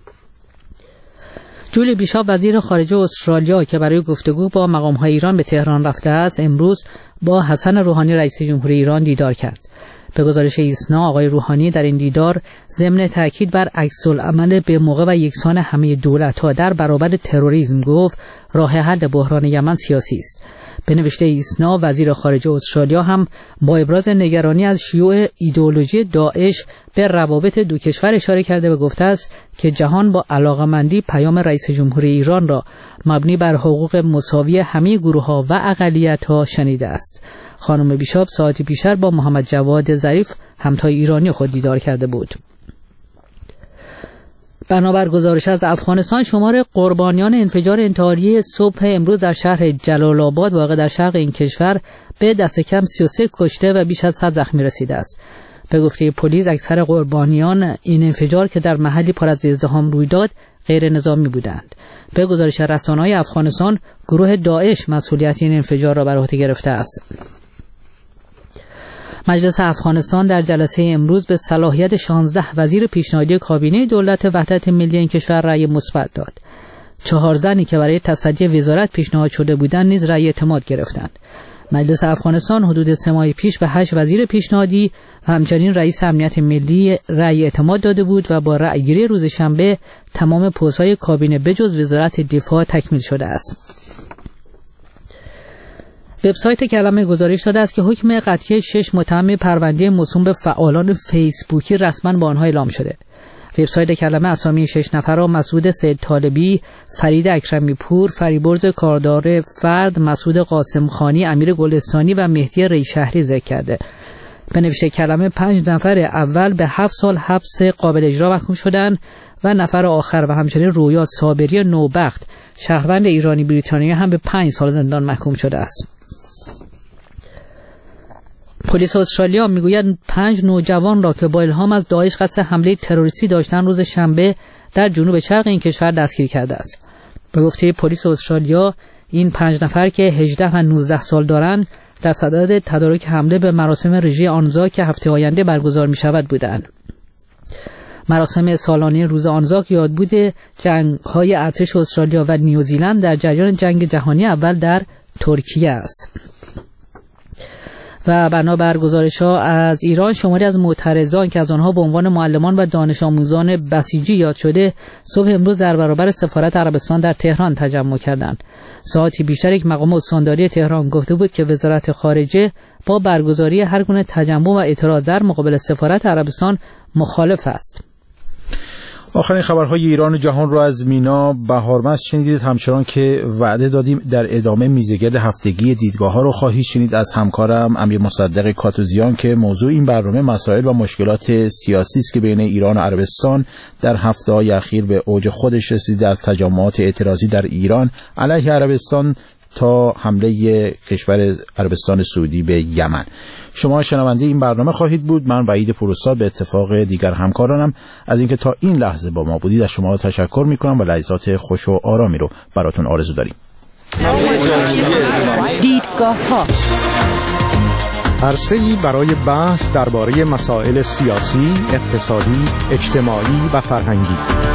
جولی بیشاپ وزیر خارجه استرالیا که برای گفتگو با مقام‌های ایران به تهران رفته است، امروز با حسن روحانی رئیس جمهوری ایران دیدار کرد. به گزارش ایسنا آقای روحانی در این دیدار ضمن تاکید بر عکس‌العمل به موقع و یکسان همه دولت‌ها در برابر تروریسم گفت راه حل بحران یمن سیاسی است. به نوشته ایسنا وزیر خارجه استرالیا هم با ابراز نگرانی از شیوع ایدئولوژی داعش به روابط دو کشور اشاره کرده و گفته است که جهان با علاقه‌مندی پیام رئیس جمهوری ایران را مبنی بر حقوق مساوی همه گروه‌ها و اقلیت‌ها شنیده است. خانم بیشاپ ساعتی پیشتر با محمد جواد ظریف همتای ایرانی خود دیدار کرده بود. بنابر گزارش از افغانستان شمار قربانیان انفجار انتحاری صبح امروز در شهر جلال آباد واقع در شرق این کشور به دست کم 33 کشته و بیش از 100 زخمی رسیده است. به گفته پلیس اکثر قربانیان این انفجار که در محلی پر از ازدحام روی داد غیر نظامی بودند. به گزارش رسانه‌های افغانستان گروه داعش مسئولیت این انفجار را بر عهده گرفته است. مجلس افغانستان در جلسه امروز به صلاحیت 16 وزیر پیشنهادی کابینه دولت وحدت ملی این کشور رأی مثبت داد. 4 زنی که برای تصدی وزارت پیشنهاد شده بودند نیز رأی اعتماد گرفتند. مجلس افغانستان حدود 3 ماه پیش به 8 وزیر پیشنهادی و همچنین رئیس امنیت ملی رأی اعتماد داده بود و با رأیگیری روز شنبه تمام پست‌های کابینه بجز وزارت دفاع تکمیل شده است. وبسایت کلمه گزارش داده است که حکم قطعی 6 متهم پرونده موسوم به فعالان فیسبوکی رسما با آنها اعلام شده. وبسایت کلمه اسامی 6 نفر را مسعود سید طالبی، فرید اکرمی پور، فریبرز کاردار فرد، مسعود قاسم خانی، امیر گلستانی و مهدی ریشهری ذکر کرده. به نوشته کلمه 5 نفر اول به 7 سال حبس قابل اجرا محکوم شدند و نفر آخر و همچنین رویا صابری نوبخت شهروند ایرانی بریتانیا هم به 5 سال زندان محکوم شده است. پلیس استرالیا میگوید 5 نوجوان را که با الهام از داعش قصد حمله تروریستی داشتن روز شنبه در جنوب شرق این کشور دستگیر کرده است. به گفته پلیس استرالیا این 5 نفر که 18 و 19 سال دارند در صدد تدارک حمله به مراسم رژه آنزاک که هفته آینده برگزار می شود بودند. مراسم سالانه روز آنزاک یادبود جنگ‌های ارتش استرالیا و نیوزیلند در جریان جنگ جهانی اول در ترکیه است. و بنابر گزارش‌ها از ایران شماری از معترضان که از آنها به عنوان معلمان و دانش آموزان بسیجی یاد شده صبح امروز در برابر سفارت عربستان در تهران تجمع کردند. ساعتی بیشتر یک مقام استانداری تهران گفته بود که وزارت خارجه با برگزاری هر گونه تجمع و اعتراض در مقابل سفارت عربستان مخالف است. آخرین خبرهای ایران و جهان رو از مینا بهارمست شنیدید. همچنان که وعده دادیم در ادامه میزگرد هفتگی دیدگاه‌ها رو خواهید شنید از همکارم امیر مصدق کاتوزیان که موضوع این برنامه مسائل و مشکلات سیاسی است که بین ایران و عربستان در هفته‌های اخیر به اوج خودش رسید، از تجمعات اعتراضی در ایران علیه عربستان تا حمله کشور عربستان سعودی به یمن. شما شنونده این برنامه خواهید بود. من وحید پوراستاد به اتفاق دیگر همکارانم از اینکه تا این لحظه با ما بودید از شما تشکر میکنم و لحظات خوش و آرامی رو براتون آرزو داریم. دیدگاه‌ها عرصه‌ای برای بحث درباره مسائل سیاسی، اقتصادی، اجتماعی و فرهنگی.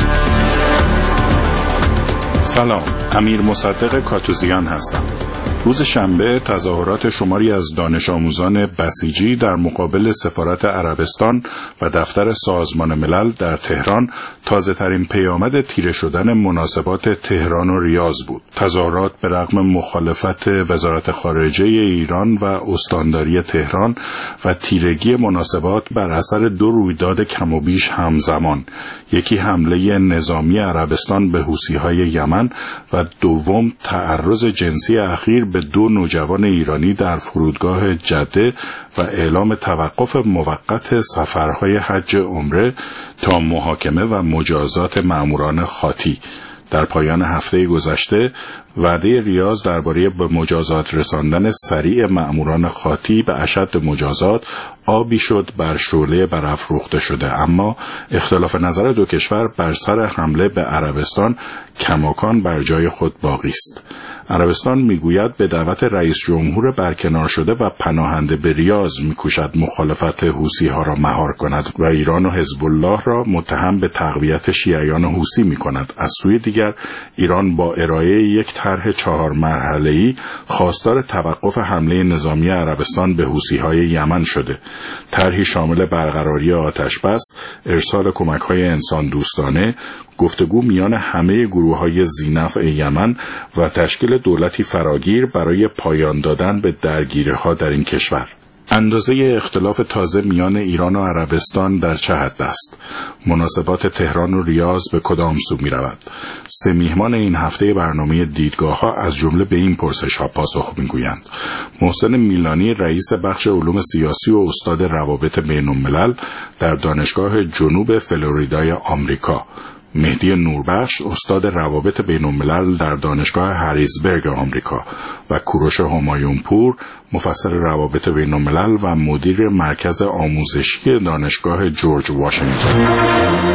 سلام، امیر مصدق کاتوزیان هستم. روز شنبه تظاهرات شماری از دانش آموزان بسیجی در مقابل سفارت عربستان و دفتر سازمان ملل در تهران تازه ترین پیامد تیره شدن مناسبات تهران و ریاض بود. تظاهرات به رغم مخالفت وزارت خارجه ایران و استانداری تهران و تیرگی مناسبات بر اثر دو رویداد کم و بیش همزمان، یکی حمله نظامی عربستان به حوثی‌های یمن و دوم تعرض جنسی اخیر به دو نوجوان ایرانی در فرودگاه جده و اعلام توقف موقت سفرهای حج عمره تا محاکمه و مجازات مأموران خاطی. در پایان هفته گذشته وعده ریاض درباره به مجازات رساندن سریع مأموران خاطی به اشد مجازات آبی شد بر شعله برافروخته شده، اما اختلاف نظر دو کشور بر سر حمله به عربستان کماکان بر جای خود باقی است. عربستان میگوید به دعوت رئیس جمهور برکنار شده و پناهنده به ریاض میکوشد مخالفت حوثی‌ها را مهار کند و ایران و حزب الله را متهم به تقویت شیعیان حوثی میکند. از سوی دیگر ایران با ارائه یک طرح 4 مرحله‌ای خواستار توقف حمله نظامی عربستان به حوثی‌های یمن شده. طرحی شامل برقراری آتش‌بس، ارسال کمک‌های انسان دوستانه، گفتگو میان همه گروه‌های ذی‌نفع یمن و تشکیل دولتی فراگیر برای پایان دادن به درگیری‌ها در این کشور. اندازه اختلاف تازه میان ایران و عربستان در چه حد است؟ مناسبات تهران و ریاض به کدام سو می رود؟ 3 میهمان این هفته برنامه دیدگاه‌ها از جمله به این پرسش‌ها پاسخ می‌گویند. محسن میلانی رئیس بخش علوم سیاسی و استاد روابط بین‌الملل در دانشگاه جنوب فلوریدای آمریکا، مهدی نوربخش استاد روابط بین‌الملل در دانشگاه هریزبرگ آمریکا و کوروش همایونپور مفسر روابط بین‌الملل و مدیر مرکز آموزشی دانشگاه جورج واشنگتن.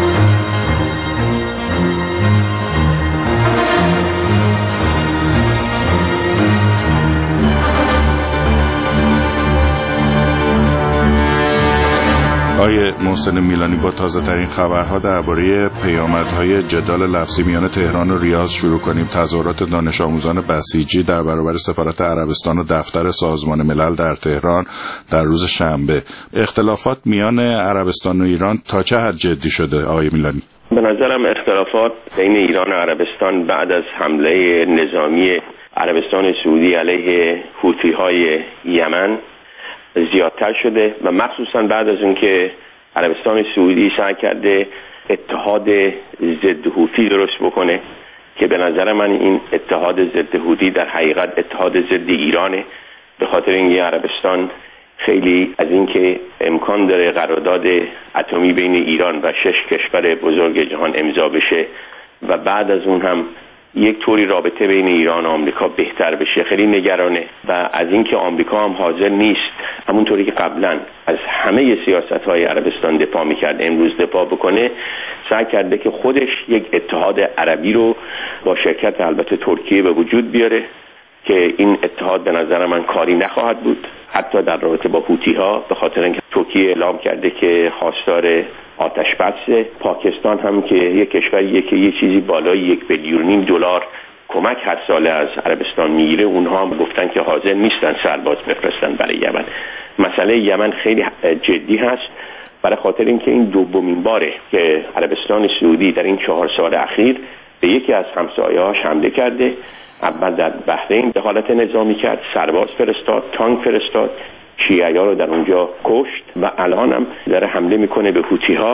آقای محسن میلانی، با تازه ترین خبرها درباره پیامدهای جدال لفظی میان تهران و ریاض شروع کنیم. تظاهرات دانش آموزان بسیجی در برابر سفارت عربستان و دفتر سازمان ملل در تهران در روز شنبه. اختلافات میان عربستان و ایران تا چه حد جدی شده آقای میلانی؟ به نظرم اختلافات بین ایران و عربستان بعد از حمله نظامی عربستان سعودی علیه حوثی‌های یمن زیادتر شده و مخصوصا بعد از اینکه عربستان سعودی سعی کرده اتحاد ضد حوثی درست بکنه که به نظر من این اتحاد ضد حوثی در حقیقت اتحاد ضد ایرانه، به خاطر اینکه عربستان خیلی از اینکه امکان داره قرارداد اتمی بین ایران و 6 کشور بزرگ جهان امضا بشه و بعد از اون هم یک طوری رابطه بین ایران و آمریکا بهتر بشه، خیلی نگرانه و از اینکه آمریکا هم حاضر نیست همونطوری که قبلا از همه سیاست‌های عربستان دفاع می‌کرد امروز دفاع بکنه، سعی کرده که خودش یک اتحاد عربی رو با شرکت البته ترکیه به وجود بیاره که این اتحاد به نظر من کاری نخواهد بود حتی در رابطه با حوثی‌ها، به خاطر اینکه ترکیه اعلام کرده که خواستار آتش بس. پاکستان هم که یک کشوریه که یه چیزی بالای $1.5 بیلیون کمک هر ساله از عربستان میگیره، اونها هم گفتن که حاضر نیستن سرباز بفرستن برای یمن. مسئله یمن خیلی جدی هست، برای خاطر اینکه این دومین باره که عربستان سعودی در این 4 سال اخیر به یکی از همسایه‌هاش حمله کرده. اول در بحرین دخالت نظامی کرد، سرباز فرستاد، تانک فرستاد، شیعی‌ها رو در اونجا کشت و الان هم داره حمله میکنه به حوثی‌ها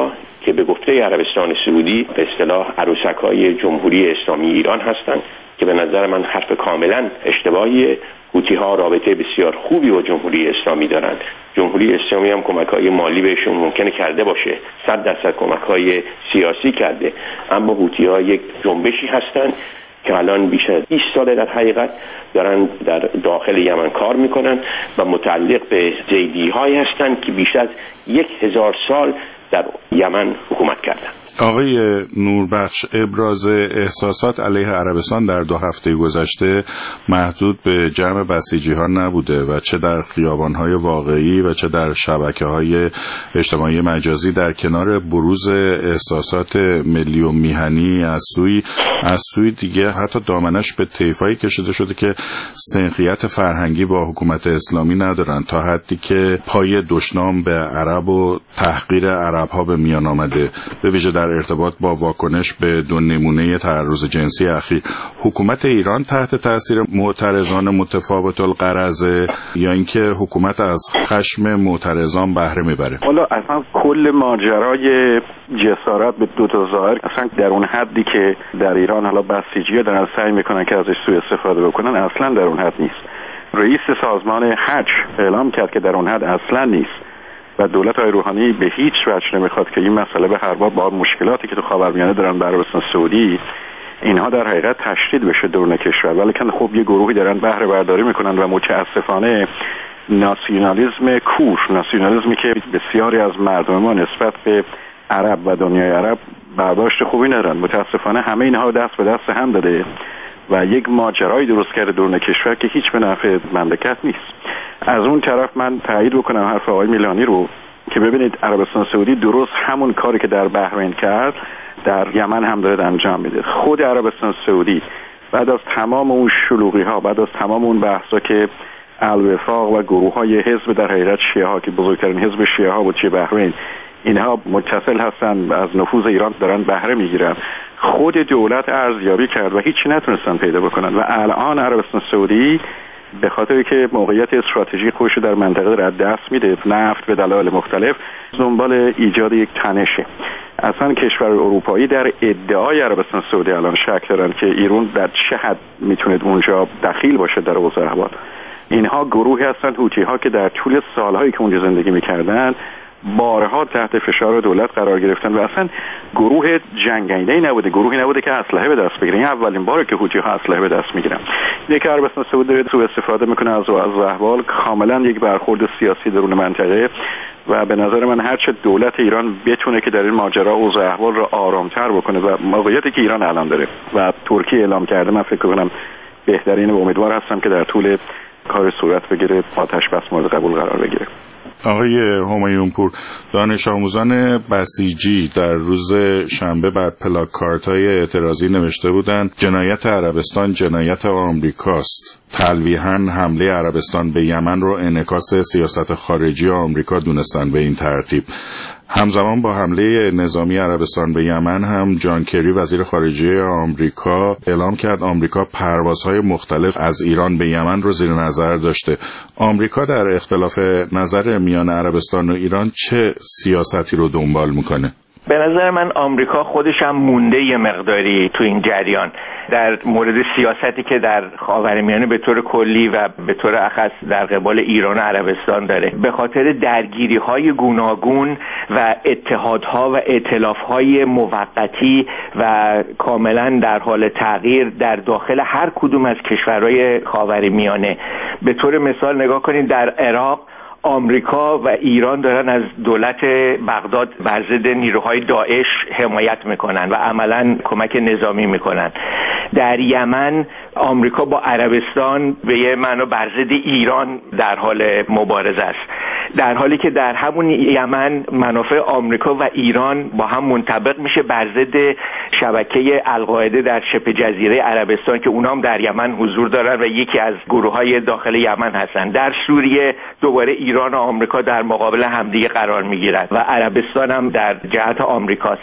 که به گفته عربستان سعودی به اصطلاح عروسک‌های جمهوری اسلامی ایران هستند که به نظر من حرف کاملا اشتباهیه. حوثی‌ها رابطه بسیار خوبی با جمهوری اسلامی دارند. جمهوری اسلامی هم کمک‌های مالی بهشون ممکنه کرده باشه، 100% کمک‌های سیاسی کرده، اما حوثی‌ها یک جنبشی هستند که الان بیش از 20 سال در حقیقت دارن در داخل یمن کار میکنن و متعلق به زیدی‌هایی هستند که بیش از 1000 سال در یمن حکومت کردن. آقای نوربخش، ابراز احساسات علیه عربستان در 2 هفته گذشته محدود به جمع بسیجی ها نبوده و چه در خیابان‌های واقعی و چه در شبکه‌های اجتماعی مجازی، در کنار بروز احساسات ملی و میهنی از سوی دیگه حتی دامنش به طیفایی کشیده شده که سنخیت فرهنگی با حکومت اسلامی ندارن، تا حدی که پای دشنام به عرب و تحقیر عرب‌ها به میان آمده، به ویژه در ارتباط با واکنش به 2 نمونه تعرض جنسی اخیر. حکومت ایران تحت تاثیر معترضان متفاوت الغرض یا اینکه حکومت از خشم معترضان بهره میبره؟ حالا اصلا کل ماجرای جسارت به 2 تا ظاهر اصلا در اون حدی که در ایران حالا بسیجی‌ها دارن سعی میکنن که ازش سوء استفاده بکنن اصلا در اون حد نیست. رئیس سازمان حج اعلام کرد که در اون حد اصلا نیست و دولت آقای روحانی به هیچ وجه نمیخواد که این مسئله به هر باب با مشکلاتی که تو خاورمیانه دارن با عربستان سعودی اینها در حقیقت تشدید بشه درون کشور. ولی که خب یه گروهی دارن بهره برداری میکنن و متاسفانه ناسیونالیسم کور، ناسیونالیسمی که بسیاری از مردم ما نسبت به عرب و دنیای عرب برداشت خوبی ندارن، متاسفانه همه اینها دست به دست هم داده و یک ماجرایی درست کرده درون کشور که هیچ به نفع مملکت نیست. از اون طرف من تایید بکنم حرف آقای میلانی رو که ببینید عربستان سعودی درست همون کاری که در بحرین کرد در یمن هم داره انجام میده. خود عربستان سعودی بعد از تمام اون شلوغی ها، بعد از تمام اون بحثا که الوفاق و گروه های حزب در حقیقت شیعه ها که بزرگترین حزب شیعه ها بود توی بحرین، اینها متصل هستن از نفوذ ایران دارن بهره میگیرن. خود دولت ارزیابی کرد و هیچی نتونستن پیدا بکنن و الان عربستان سعودی به خاطر که موقعیت استراتژیک خودش در منطقه را دست میده، نفت به دلایل مختلف دنبال ایجاد یک تنشه. اصلا کشور اروپایی در ادعای عربستان سعودی الان شک دارن که ایران در چه حد میتونه اونجا دخیل باشه در اوضاع احوال. اینها گروهی هستن حوثی‌ها که در طول سالهایی که اونجا زندگی میکردن بارها تحت فشار دولت قرار گرفتن و اصلا گروه جنگنده‌ای نبوده، گروهی نبوده که اسلحه به دست بگیره. این اولین باره که حوثی‌ها اسلحه به دست میگیرن. یک عربستان سعودی داره سوء استفاده میکنه از احوال، کاملا یک برخورد سیاسی درون منطقه و به نظر من هرچه دولت ایران بتونه که در این ماجرا اوضاع احوال رو آرام‌تر بکنه و موقعیتی که ایران الان داره و ترکیه اعلام کرده، من فکر کنم بهترین و امیدوار هستم که در طول کار صورت بگیره، آتش بس مورد قبول قرار بگیره. آقای همایونپور، دانش آموزان بسیجی در روز شنبه بر پلاکاردهای اعتراضی نوشته بودند جنایت عربستان جنایت آمریکاست. تلویحاً حمله عربستان به یمن رو انعکاس سیاست خارجی آمریکا دونستن به این ترتیب. همزمان با حمله نظامی عربستان به یمن هم جان کری وزیر خارجه آمریکا اعلام کرد آمریکا پروازهای مختلف از ایران به یمن رو زیر نظر داشته. آمریکا در اختلاف نظر میان عربستان و ایران چه سیاستی رو دنبال میکنه؟ به نظر من آمریکا خودش هم مونده یه مقداری تو این جریان در مورد سیاستی که در خاورمیانه به طور کلی و به طور اخص در قبال ایران و عربستان داره، به خاطر درگیری‌های گوناگون و اتحادها و ائتلاف‌های موقتی و کاملا در حال تغییر در داخل هر کدوم از کشورهای خاورمیانه. به طور مثال نگاه کنید در عراق آمریکا و ایران دارن از دولت بغداد بر ضد نیروهای داعش حمایت میکنن و عملاً کمک نظامی میکنن. در یمن آمریکا با عربستان به یه معنی بر ضد ایران در حال مبارزه است، در حالی که در همون یمن منافع آمریکا و ایران با هم منطبق میشه بر ضد شبکه القاعده در شبه جزیره عربستان که اونها هم در یمن حضور دارن و یکی از گروه‌های داخل یمن هستن. در سوریه دوباره ایران و آمریکا در مقابل همدیگه قرار میگیرند و عربستان هم در جهت آمریکاست.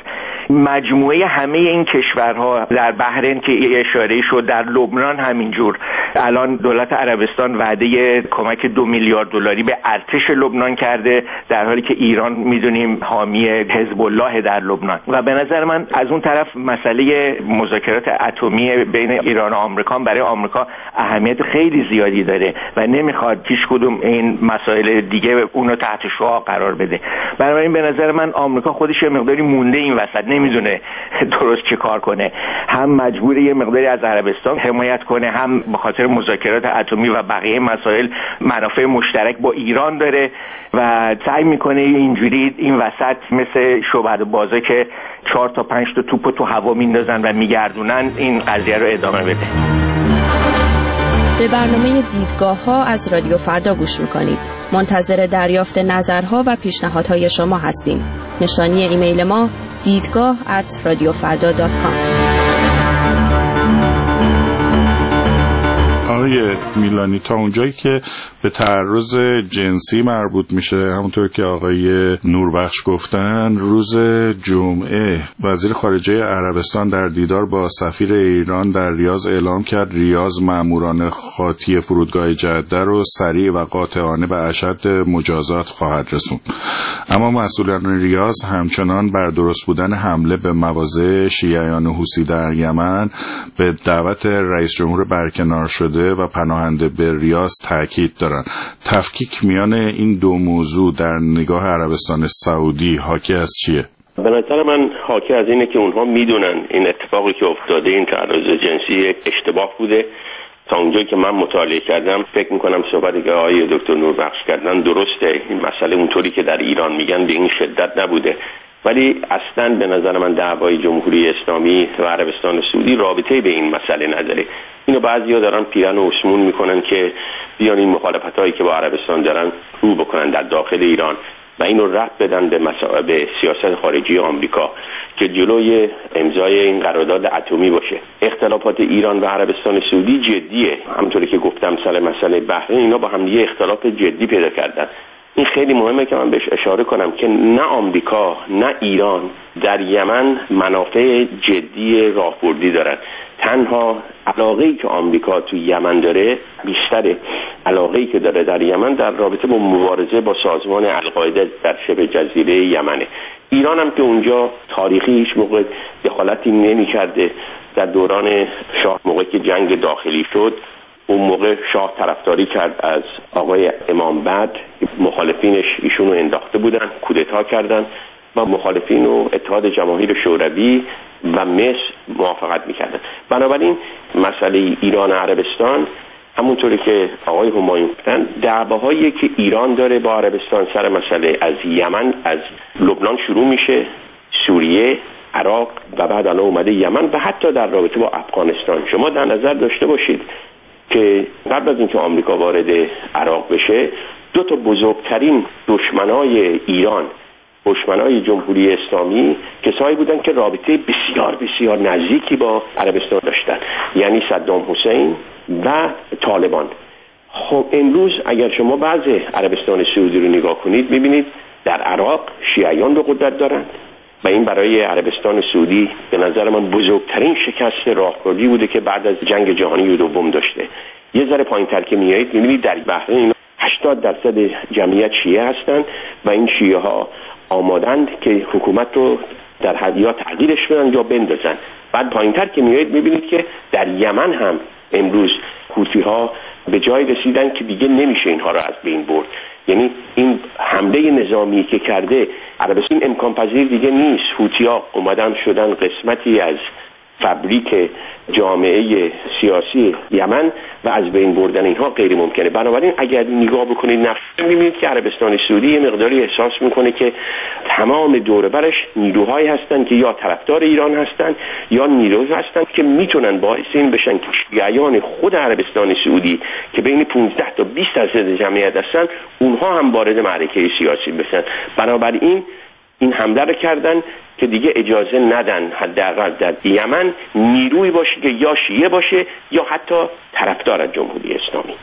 مجموعه همه این کشورها، در بحرین که اشاره شد، در لبنان همینجور، الان دولت عربستان وعده کمک 2 میلیارد دلاری به ارتش لبنان کرده، در حالی که ایران میدونیم حامی حزب الله در لبنان. و به نظر من از اون طرف مسئله مذاکرات اتمی بین ایران و آمریکا برای آمریکا اهمیت خیلی زیادی داره و نمیخواد هیچ کدوم این مسائل دیگه اونو تحت شعاع قرار بده. بنابراین به نظر من آمریکا خودش یه مقداری مونده این وسط، نمیدونه درست چه کار کنه. هم مجبوره یه مقداری از عربستان حمایت کنه، هم به خاطر مذاکرات اتمی و بقیه مسائل منافع مشترک با ایران داره و سعی میکنه اینجوری این وسط مثل شعبده بازا که 4 تا 5 تا توپو تو هوا میندازن و میگردونن این قضیه رو ادامه بده. به برنامه دیدگاه‌ها از رادیو فردا گوش میکنید. منتظر دریافت نظرها و پیشنهادهای شما هستیم. نشانی ایمیل ما دیدگاه@radiofarda.com. آقای میلانی، تا اونجایی که به تعرض جنسی مربوط میشه، همونطور که آقای نوربخش گفتن، روز جمعه وزیر خارجه عربستان در دیدار با سفیر ایران در ریاض اعلام کرد ریاض ماموران خاطی فرودگاه جده رو سریع و قاطعانه به اشد مجازات خواهد رسوند. اما مسئولان ریاض همچنان بر درست بودن حمله به مواضع شیعیان حوثی در یمن به دعوت رئیس جمهور برکنار شده و پناهنده به ریاض تاکید دارند. تفکیک میان این دو موضوع در نگاه عربستان سعودی حاکی از چیه؟ به نظر من حاکی از اینه که اونها میدونن این اتفاقی که افتاده، این تعرض جنسی اشتباه بوده. تا اونجایی که من مطالعه کردم فکر میکنم صحبتی که آقای دکتر نوربخش کردن درسته. این مسئله اونطوری که در ایران میگن به این شدت نبوده، ولی اصلا به نظر من دعوای جمهوری اسلامی و عربستان سعودی رابطه به این مسئله نداره. اینو بعضیا دارن پیرن و اسمون میکنن که بیان این مخالفتایی که با عربستان دارن رو بکنن در داخل ایران و اینو ربط بدن به سیاست خارجی آمریکا که جلوی امضای این قرارداد اتمی باشه. اختلافات ایران و عربستان سعودی جدیه. همونطوری که گفتم سر مسئله بحرین اینا با هم دیگه اختلاف جدی پیدا کردن. این خیلی مهمه که من بهش اشاره کنم که نه آمریکا نه ایران در یمن منافع جدی راهبردی دارن. تنها علاقه‌ای که آمریکا تو یمن داره، بیشتر علاقه‌ای که داره در یمن در رابطه با مبارزه با سازمان القاعده در شبه جزیره یمنه. ایران هم که اونجا تاریخی هیچ موقع دخالتی نمی‌کرده. در دوران شاه موقعی که جنگ داخلی شد، اون موقع شاه طرفداری کرد از آقای امام بعد، مخالفینش ایشونو انداخته بودن، کودتا کردن و مخالفین و اتحاد جماهیر شوروی و مصر موافقت میکردن. بنابراین مسئله ایران و عربستان همونطوری که آقای همایون گفتن، دعواهایی که ایران داره با عربستان سر مسئله از یمن، از لبنان شروع میشه، سوریه، عراق و بعد الان اومده یمن و حتی در رابطه با افغانستان. شما در نظر داشته باشید که قبل از اینکه آمریکا وارد عراق بشه، دو تا بزرگترین دشمنای ایران، دشمنای جمهوری اسلامی، کسایی بودن که رابطه بسیار بسیار نزدیکی با عربستان داشتن، یعنی صدام حسین و طالبان. خب امروز اگر شما بعض عربستان سعودی رو نگاه کنید، میبینید در عراق شیعیان رو قدرت دارند و این برای عربستان سعودی به نظر من بزرگترین شکست راهبردی بوده که بعد از جنگ جهانی دوم داشته. یه ذره پایین‌تر که میایید میبینید در بحرین 80% جمعیت شیعه هستند و این شیعه ها آمادند که حکومت رو در حد یا تغییرش بدن یا بندازن. بعد پایین‌تر که میایید میبینید که در یمن هم امروز حوثی ها به جای رسیدن که دیگه نمیشه اینها رو از بین برد. یعنی این حمله نظامی که کرده عربستان امکان پذیر دیگه نیست. حوثی‌ها اومدن شدن قسمتی از فبریک جامعه سیاسی یمن و از بین بردن اینها غیر ممکنه. بنابراین اگر نگاه بکنید نقشه می‌بینید که عربستان سعودی یه مقداری احساس میکنه که تمام دور برش نیروهایی هستن که یا طرفدار ایران هستن یا نیروهایی هستن که میتونن باعث این بشن که شیعیان خود عربستان سعودی که بین 15 تا 20% جمعیت هستن، اونها هم وارد معرکه سیاسی بشن. بنابراین این حمله رو کردن که دیگه اجازه ندن حداقل در یمن نیروی باشه که یا شیعه باشه یا حتی طرفدار از جمهوری اسلامی.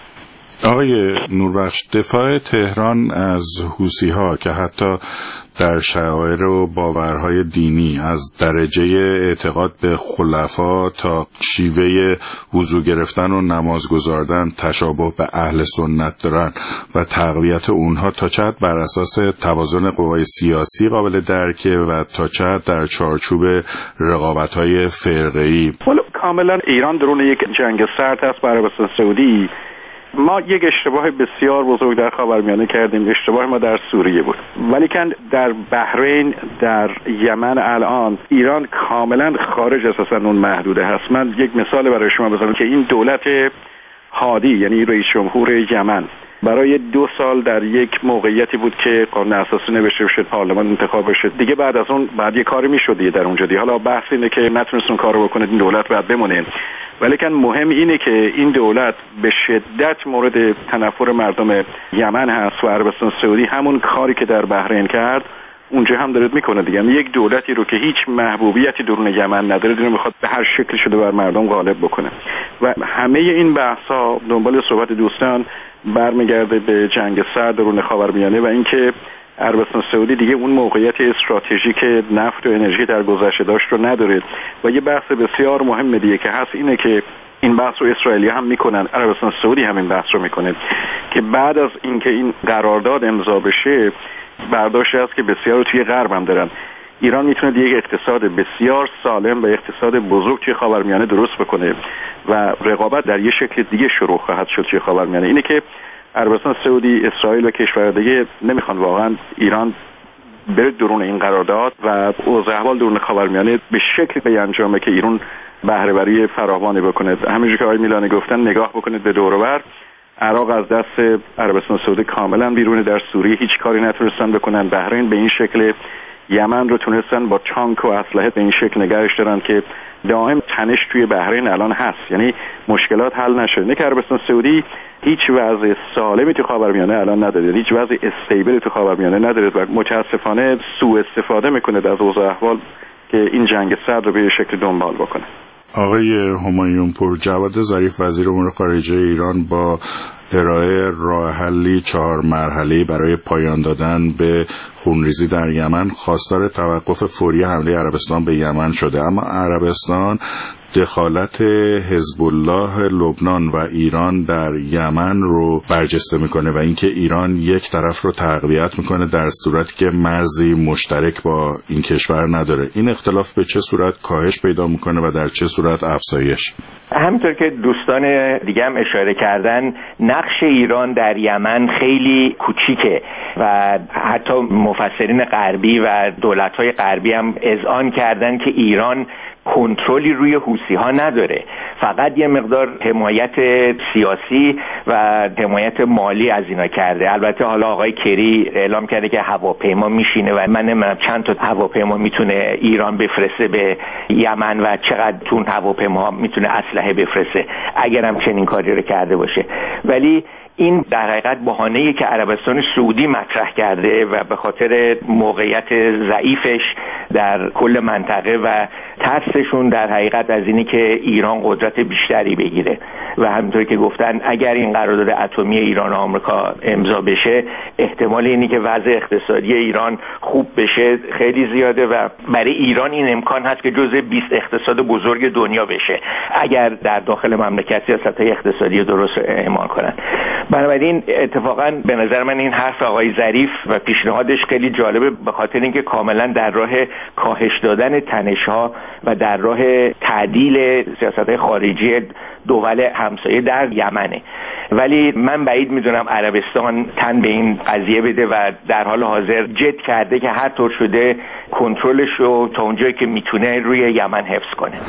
آقای نوربخش، دفاع تهران از حوثی‌ها که حتی در شعائر و باورهای دینی از درجه اعتقاد به خلفا تا شیوه وضو گرفتن و نماز گزاردن تشابه به اهل سنت دارن و تقویت اونها تا چه حد بر اساس توازن قوای سیاسی قابل درکه و تا چه حد در چارچوب رقابت‌های فرقه‌ای؟ کاملا ایران درون یک جنگ سرد است با عربستان سعودی. ما یک اشتباه بسیار بزرگ در خاورمیانه کردیم. اشتباه ما در سوریه بود، ولیکن در بحرین، در یمن الان ایران کاملا خارج اساسا اون محدوده هست. من یک مثال برای شما بزنم که این دولت هادی یعنی رئیس جمهور یمن برای 2 سال در یک موقعیتی بود که قانون اساسی نوشته بشه، پارلمان انتخاب بشه. دیگه بعد از اون بعد یه کاری میشد در اونجا دیگه. حالا بحث اینه که نتونست اون کارو بکنه، این دولت باید بمونه. ولیکن مهم اینه که این دولت به شدت مورد تنفر مردم یمن هست و عربستان سعودی همون کاری که در بحرین کرد اونجا هم داره میکنه دیگه. یعنی یک دولتی رو که هیچ محبوبیتی درون یمن نداره دیگه میخواد به هر شکلی شده بر مردم غالب بکنه. و همه این بحث ها دنبال صحبت دوستان برمیگرده به جنگ سرد درون خاورمیانه و اینکه عربستان سعودی دیگه اون موقعیت استراتژیک نفت و انرژی در گذشته داشت رو نداره. و یه بحث بسیار مهم دیگه که هست اینه که این بحث رو اسرائیلی هم میکنن، عربستان سعودی هم این بحث رو میکنه که بعد از اینکه این قرارداد امضا بشه برداشتی هست که بسیار توی غرب هم دارن. ایران میتونه یک اقتصاد بسیار سالم و اقتصاد بزرگ توی خاورمیانه درست بکنه و رقابت در یه شکل دیگه شروع خواهد شد توی خاورمیانه. اینه که عربستان سعودی، اسرائیل و کشورهای دیگه نمیخوان واقعا ایران بره درون این قرارداد و اوضاع احوال درون خاورمیانه به شکلی بیانجامه که ایران بهره وری فراوانی بکنه. همینجوری که آقای میلانی گفتن نگاه بکنید به دور و بر، عراق از دست عربستان سعودی کاملا بیرونه، در سوریه هیچ کاری نتونستن بکنن، بحرین به این شکل، یمن رو تونستن با تانک و اسلحه به این شکل نگهش دارن که دائم تنش توی بحرین الان هست، یعنی مشکلات حل نشده. نه که عربستان سعودی هیچ وضع سالمی تو خاورمیانه الان نداره، هیچ وضع استیبل تو خاورمیانه نداره و متاسفانه سوء استفاده میکنه از اوضاع احوال که این جنگ سرد رو به شکل دنبال بکنه. آقای همایون پور، جواد ظریف وزیر امور خارجه ایران با ارائه راه حلی 4 مرحله‌ای برای پایان دادن به خونریزی در یمن خواستار توقف فوری حمله عربستان به یمن شده، اما عربستان دخالت حزب الله لبنان و ایران در یمن رو برجسته میکنه و اینکه ایران یک طرف رو تقویت میکنه در صورتی که مرزی مشترک با این کشور نداره. این اختلاف به چه صورت کاهش پیدا میکنه و در چه صورت افزایش؟ همینطور که دوستان دیگه هم اشاره کردن، نقش ایران در یمن خیلی کوچیکه و حتی مفسرین غربی و دولت‌های غربی هم اذعان کردن که ایران کنترلی روی حوثی‌ها نداره، فقط یه مقدار حمایت سیاسی و حمایت مالی از اینا کرده. البته حالا آقای کری اعلام کرده که هواپیما میشینه و من نمیدونم چند تا هواپیما میتونه ایران بفرسته به یمن و چقدر تون هواپیما میتونه اسلحه بفرسته اگرم چنین کاری رو کرده باشه. ولی این در حقیقت بهانه‌ای که عربستان سعودی مطرح کرده و به خاطر موقعیت ضعیفش در کل منطقه و ترسشون در حقیقت از اینی که ایران قدرت بیشتری بگیره و همونطور که گفتن اگر این قرارداد اتمی ایران و آمریکا امضا بشه احتمال اینی که وضع اقتصادی ایران خوب بشه خیلی زیاده و برای ایران این امکان هست که جزو 20 اقتصاد بزرگ دنیا بشه اگر در داخل مملکت سیاست‌های اقتصادی درست اعمال کنن. بنابراین اتفاقا به نظر من این حرف آقای ظریف و پیشنهادش خیلی جالبه به خاطر اینکه کاملا در راه کاهش دادن تنش‌ها و در راه تعدیل سیاست‌های خارجی دول همسایه در یمنه. ولی من بعید میدونم عربستان تن به این قضیه بده و در حال حاضر جد کرده که هر طور شده کنترلش رو تا اونجایی که میتونه روی یمن حفظ کنه.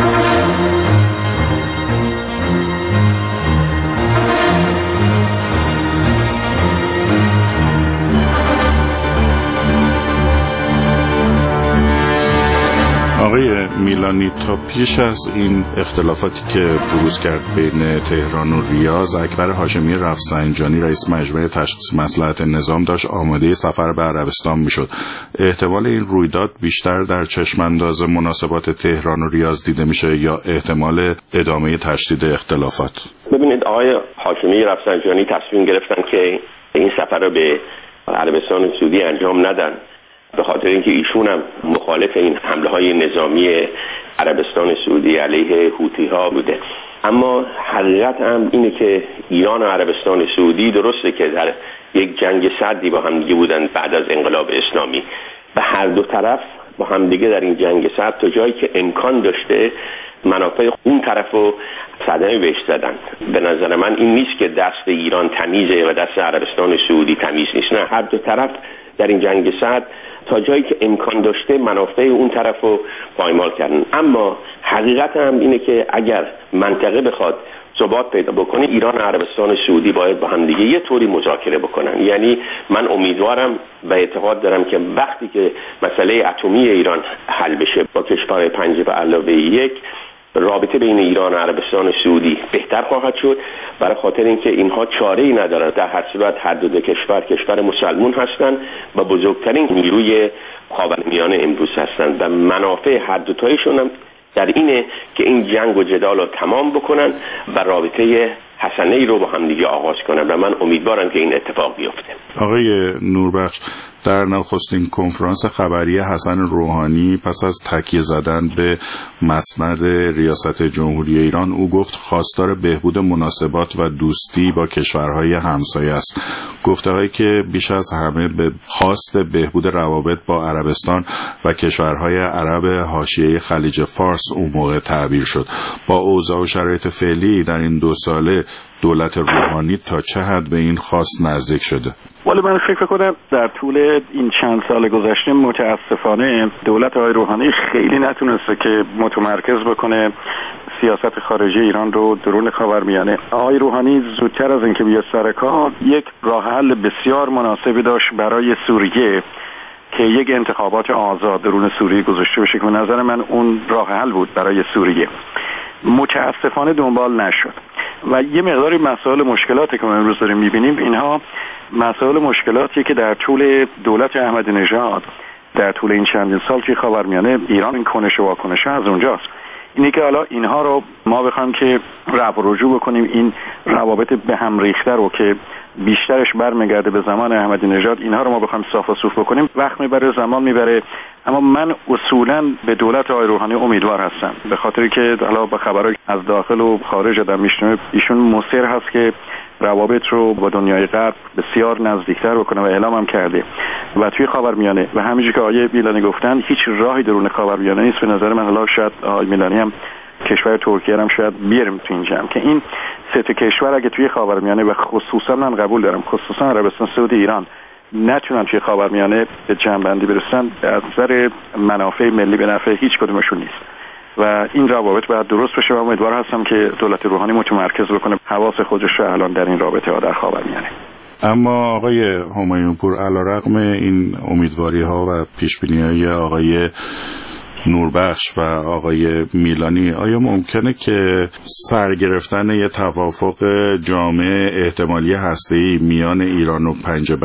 آقای میلانی، تا پیش از این اختلافاتی که بروز کرد بین تهران و ریاض، اکبر هاشمی رفسنجانی رئیس مجمع تشخیص مصلحت نظام داشت آماده سفر به عربستان میشد. احتمال این رویداد بیشتر در چشمانداز مناسبات تهران و ریاض دیده میشه یا احتمال ادامه تشدید اختلافات؟ ببینید آقای هاشمی رفسنجانی تصمیم گرفتن که این سفر رو به عربستان سعودی انجام ندن، به خاطر اینکه ایشون هم مخالف این حمله های نظامی عربستان سعودی علیه حوثی ها بوده. اما حقیقت هم اینه که ایران و عربستان سعودی درسته که در یک جنگ سردی با هم دیگه بودن بعد از انقلاب اسلامی و هر دو طرف با هم دیگه در این جنگ سرد تا جایی که امکان داشته منافع اون طرفو صدمه بهش زدن. به نظر من این نیست که دست ایران تمیزه و دست عربستان سعودی تمیز نیست، نه، هر دو طرف در این جنگ سرد تا جایی که امکان داشته منافع اون طرفو پایمال کردن. اما حقیقت هم اینه که اگر منطقه بخواد ثبات پیدا بکنه، ایران و عربستان سعودی باید با هم دیگه یه طوری مذاکره بکنن. یعنی من امیدوارم و اعتقاد دارم که وقتی که مسئله اتمی ایران حل بشه با کشور 5+1 رابطه بین ایران و عربستان سعودی بهتر خواهد شد، برای خاطر اینکه اینها چاره‌ای ندارن. در هر صورت هر دو کشور مسلمان هستند و بزرگترین نیروی خاورمیانه امروز هستند و منافع هر دو تایشون هم در اینه که این جنگ و جدال رو تمام بکنن و رابطه حسنه‌ای رو با هم دیگه آغاز کنن و من امیدوارم که این اتفاق بیفته. آقای نوربخش، در نخستین کنفرانس خبری حسن روحانی پس از تکیه زدن به مسند ریاست جمهوری ایران، او گفت خواستار بهبود مناسبات و دوستی با کشورهای همسایه است. گفته‌هایی که بیش از همه به خواست بهبود روابط با عربستان و کشورهای عرب حاشیه خلیج فارس اون موقع تعبیر شد. با اوضاع و شرایط فعلی در این 2 ساله دولت روحانی تا چه حد به این خواست نزدیک شده؟ ولی من فکر کنم در طول این چند سال گذشته متاسفانه دولت آقای روحانی خیلی نتونسته که متمرکز بکنه سیاست خارجی ایران رو درون خاورمیانه. آقای روحانی زودتر از اینکه بیاد سر کار یک راه حل بسیار مناسبی داشت برای سوریه که یک انتخابات آزاد درون سوریه گذاشته بشه که به نظر من اون راه حل بود برای سوریه. متاسفانه دنبال نشد و یه مقداری مسائل مشکلاتی که ما امروز داریم می‌بینیم، اینها مسائل مشکلاتی که در طول دولت احمدی نژاد در طول این چندین سال توی خاورمیانه ایران این کنش و واکنش از اونجاست. اینه که حالا اینها رو ما بخوایم که رفع و رجوع بکنیم، این روابط به هم ریخته رو که بیشترش برمیگرده به زمان احمدی نژاد، اینها رو ما بخوایم صاف و صوف بکنیم وقت میبره، زمان میبره. اما من اصولا به دولت آقای روحانی امیدوار هستم، به خاطری که حالا با خبرهای از داخل و خارج آدم میشنوه ایشون مصر هست که روابط رو با دنیای غرب بسیار نزدیکتر بکنه و اعلام هم کرده و توی خاورمیانه و همینجوری که آقای میلانی گفتن هیچ راهی درون خاورمیانه نیست. به نظر من حالا شاید آقای میلانی هم کشور ترکیه هم شاید بیاریم تو این جمع که این 3 کشور اگه توی خاورمیانه و خصوصا من قبول دارم خصوصا عربستان سعودی ایران نتونن توی خاورمیانه به جمع‌بندی برسن، از نظر منافع ملی به نفع هیچ کدومشون نیست و این روابط باید درست بشه و امیدوار هستم که دولت روحانی متمرکز بکنه حواس خودش رو الان در این رابطه ها در خاورمیانه. اما آقای همایونپور، علیرغم این امیدواری‌ها و پیش‌بینی‌های آقای نوربخش و آقای میلانی، آیا ممکنه که سرگرفتن یه توافق جامع احتمالی هسته‌ای میان ایران و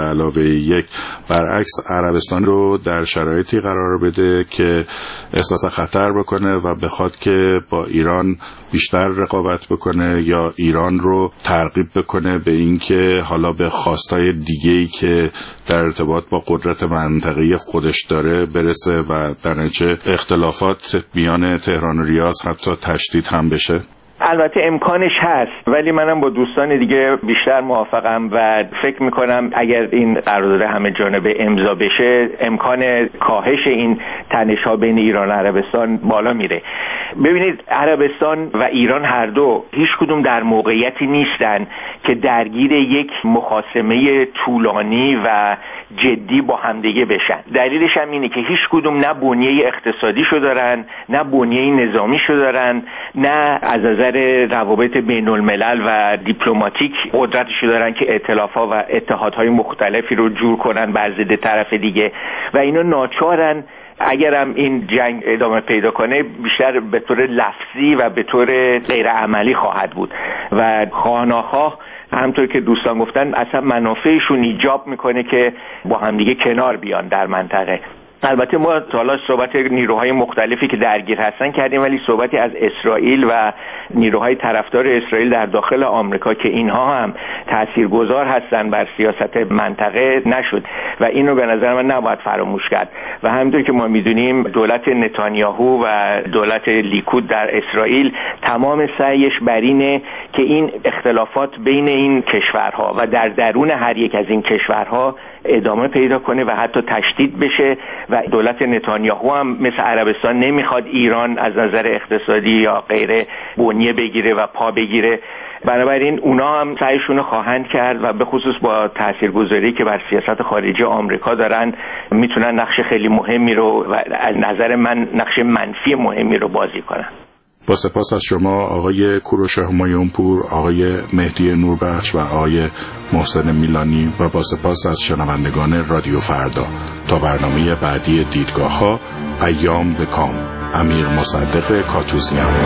5+1 برعکس عربستان رو در شرایطی قرار بده که احساس خطر بکنه و بخواد که با ایران بیشتر رقابت بکنه یا ایران رو ترغیب بکنه به این که حالا به خواستای دیگه‌ای که در ارتباط با قدرت منطقه‌ای خودش داره برسه و در نتیجه اختلافات میان تهران و ریاض حتی تشدید هم بشه؟ البته امکانش هست، ولی منم با دوستان دیگه بیشتر موافقم و فکر میکنم اگر این قرارداد همه جانبه امضا بشه امکان کاهش این تنش‌ها بین ایران و عربستان بالا میره. ببینید عربستان و ایران هر دو هیچ کدوم در موقعیتی نیستن که درگیر یک مخاصمه طولانی و جدی با همدیگه بشن. دلیلش هم اینه که هیچ کدوم نه بنیه اقتصادیشو دارن، نه بنیه نظامیشو دارن، نه از نظر روابط بین الملل و دیپلماتیک قدرتشو دارن که ائتلاف‌ها و اتحادهای مختلفی رو جور کنن بر ضد طرف دیگه و اینا ناچارن اگرم این جنگ ادامه پیدا کنه بیشتر به طور لفظی و به طور غیر عملی خواهد بود و خواه‌ناخواه همطور که دوستان گفتن اصلا منافعشون ایجاب میکنه که با همدیگه کنار بیان در منطقه. البته ما حالا صحبت نیروهای مختلفی که درگیر هستن کردیم، ولی صحبتی از اسرائیل و نیروهای طرفدار اسرائیل در داخل آمریکا که اینها هم تاثیرگذار هستن بر سیاست منطقه نشد و اینو به نظر من نباید فراموش کرد. و همونطور که ما میدونیم دولت نتانیاهو و دولت لیکود در اسرائیل تمام سعیش بر اینه که این اختلافات بین این کشورها و در درون هر یک از این کشورها ادامه پیدا کنه و حتی تشدید بشه. و دولت نتانیاهو هم مثل عربستان نمیخواد ایران از نظر اقتصادی یا غیره بنیه بگیره و پا بگیره. بنابراین اونا هم سعیشون رو خواهند کرد و به خصوص با تاثیرگذاری که بر سیاست خارجی آمریکا دارن میتونن نقش خیلی مهمی رو و از نظر من نقش منفی مهمی رو بازی کنن. با سپاس از شما آقای کوروش همایونپور، آقای مهدی نوربخش و آقای محسن میلانی و با سپاس از شنوندگان رادیو فردا. تا برنامه بعدی دیدگاه‌ها، ایام به کام. امیر مصدق کاتوزیان.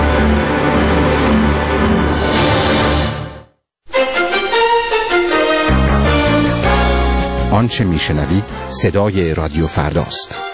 آنچه میشنوید صدای رادیو فرداست.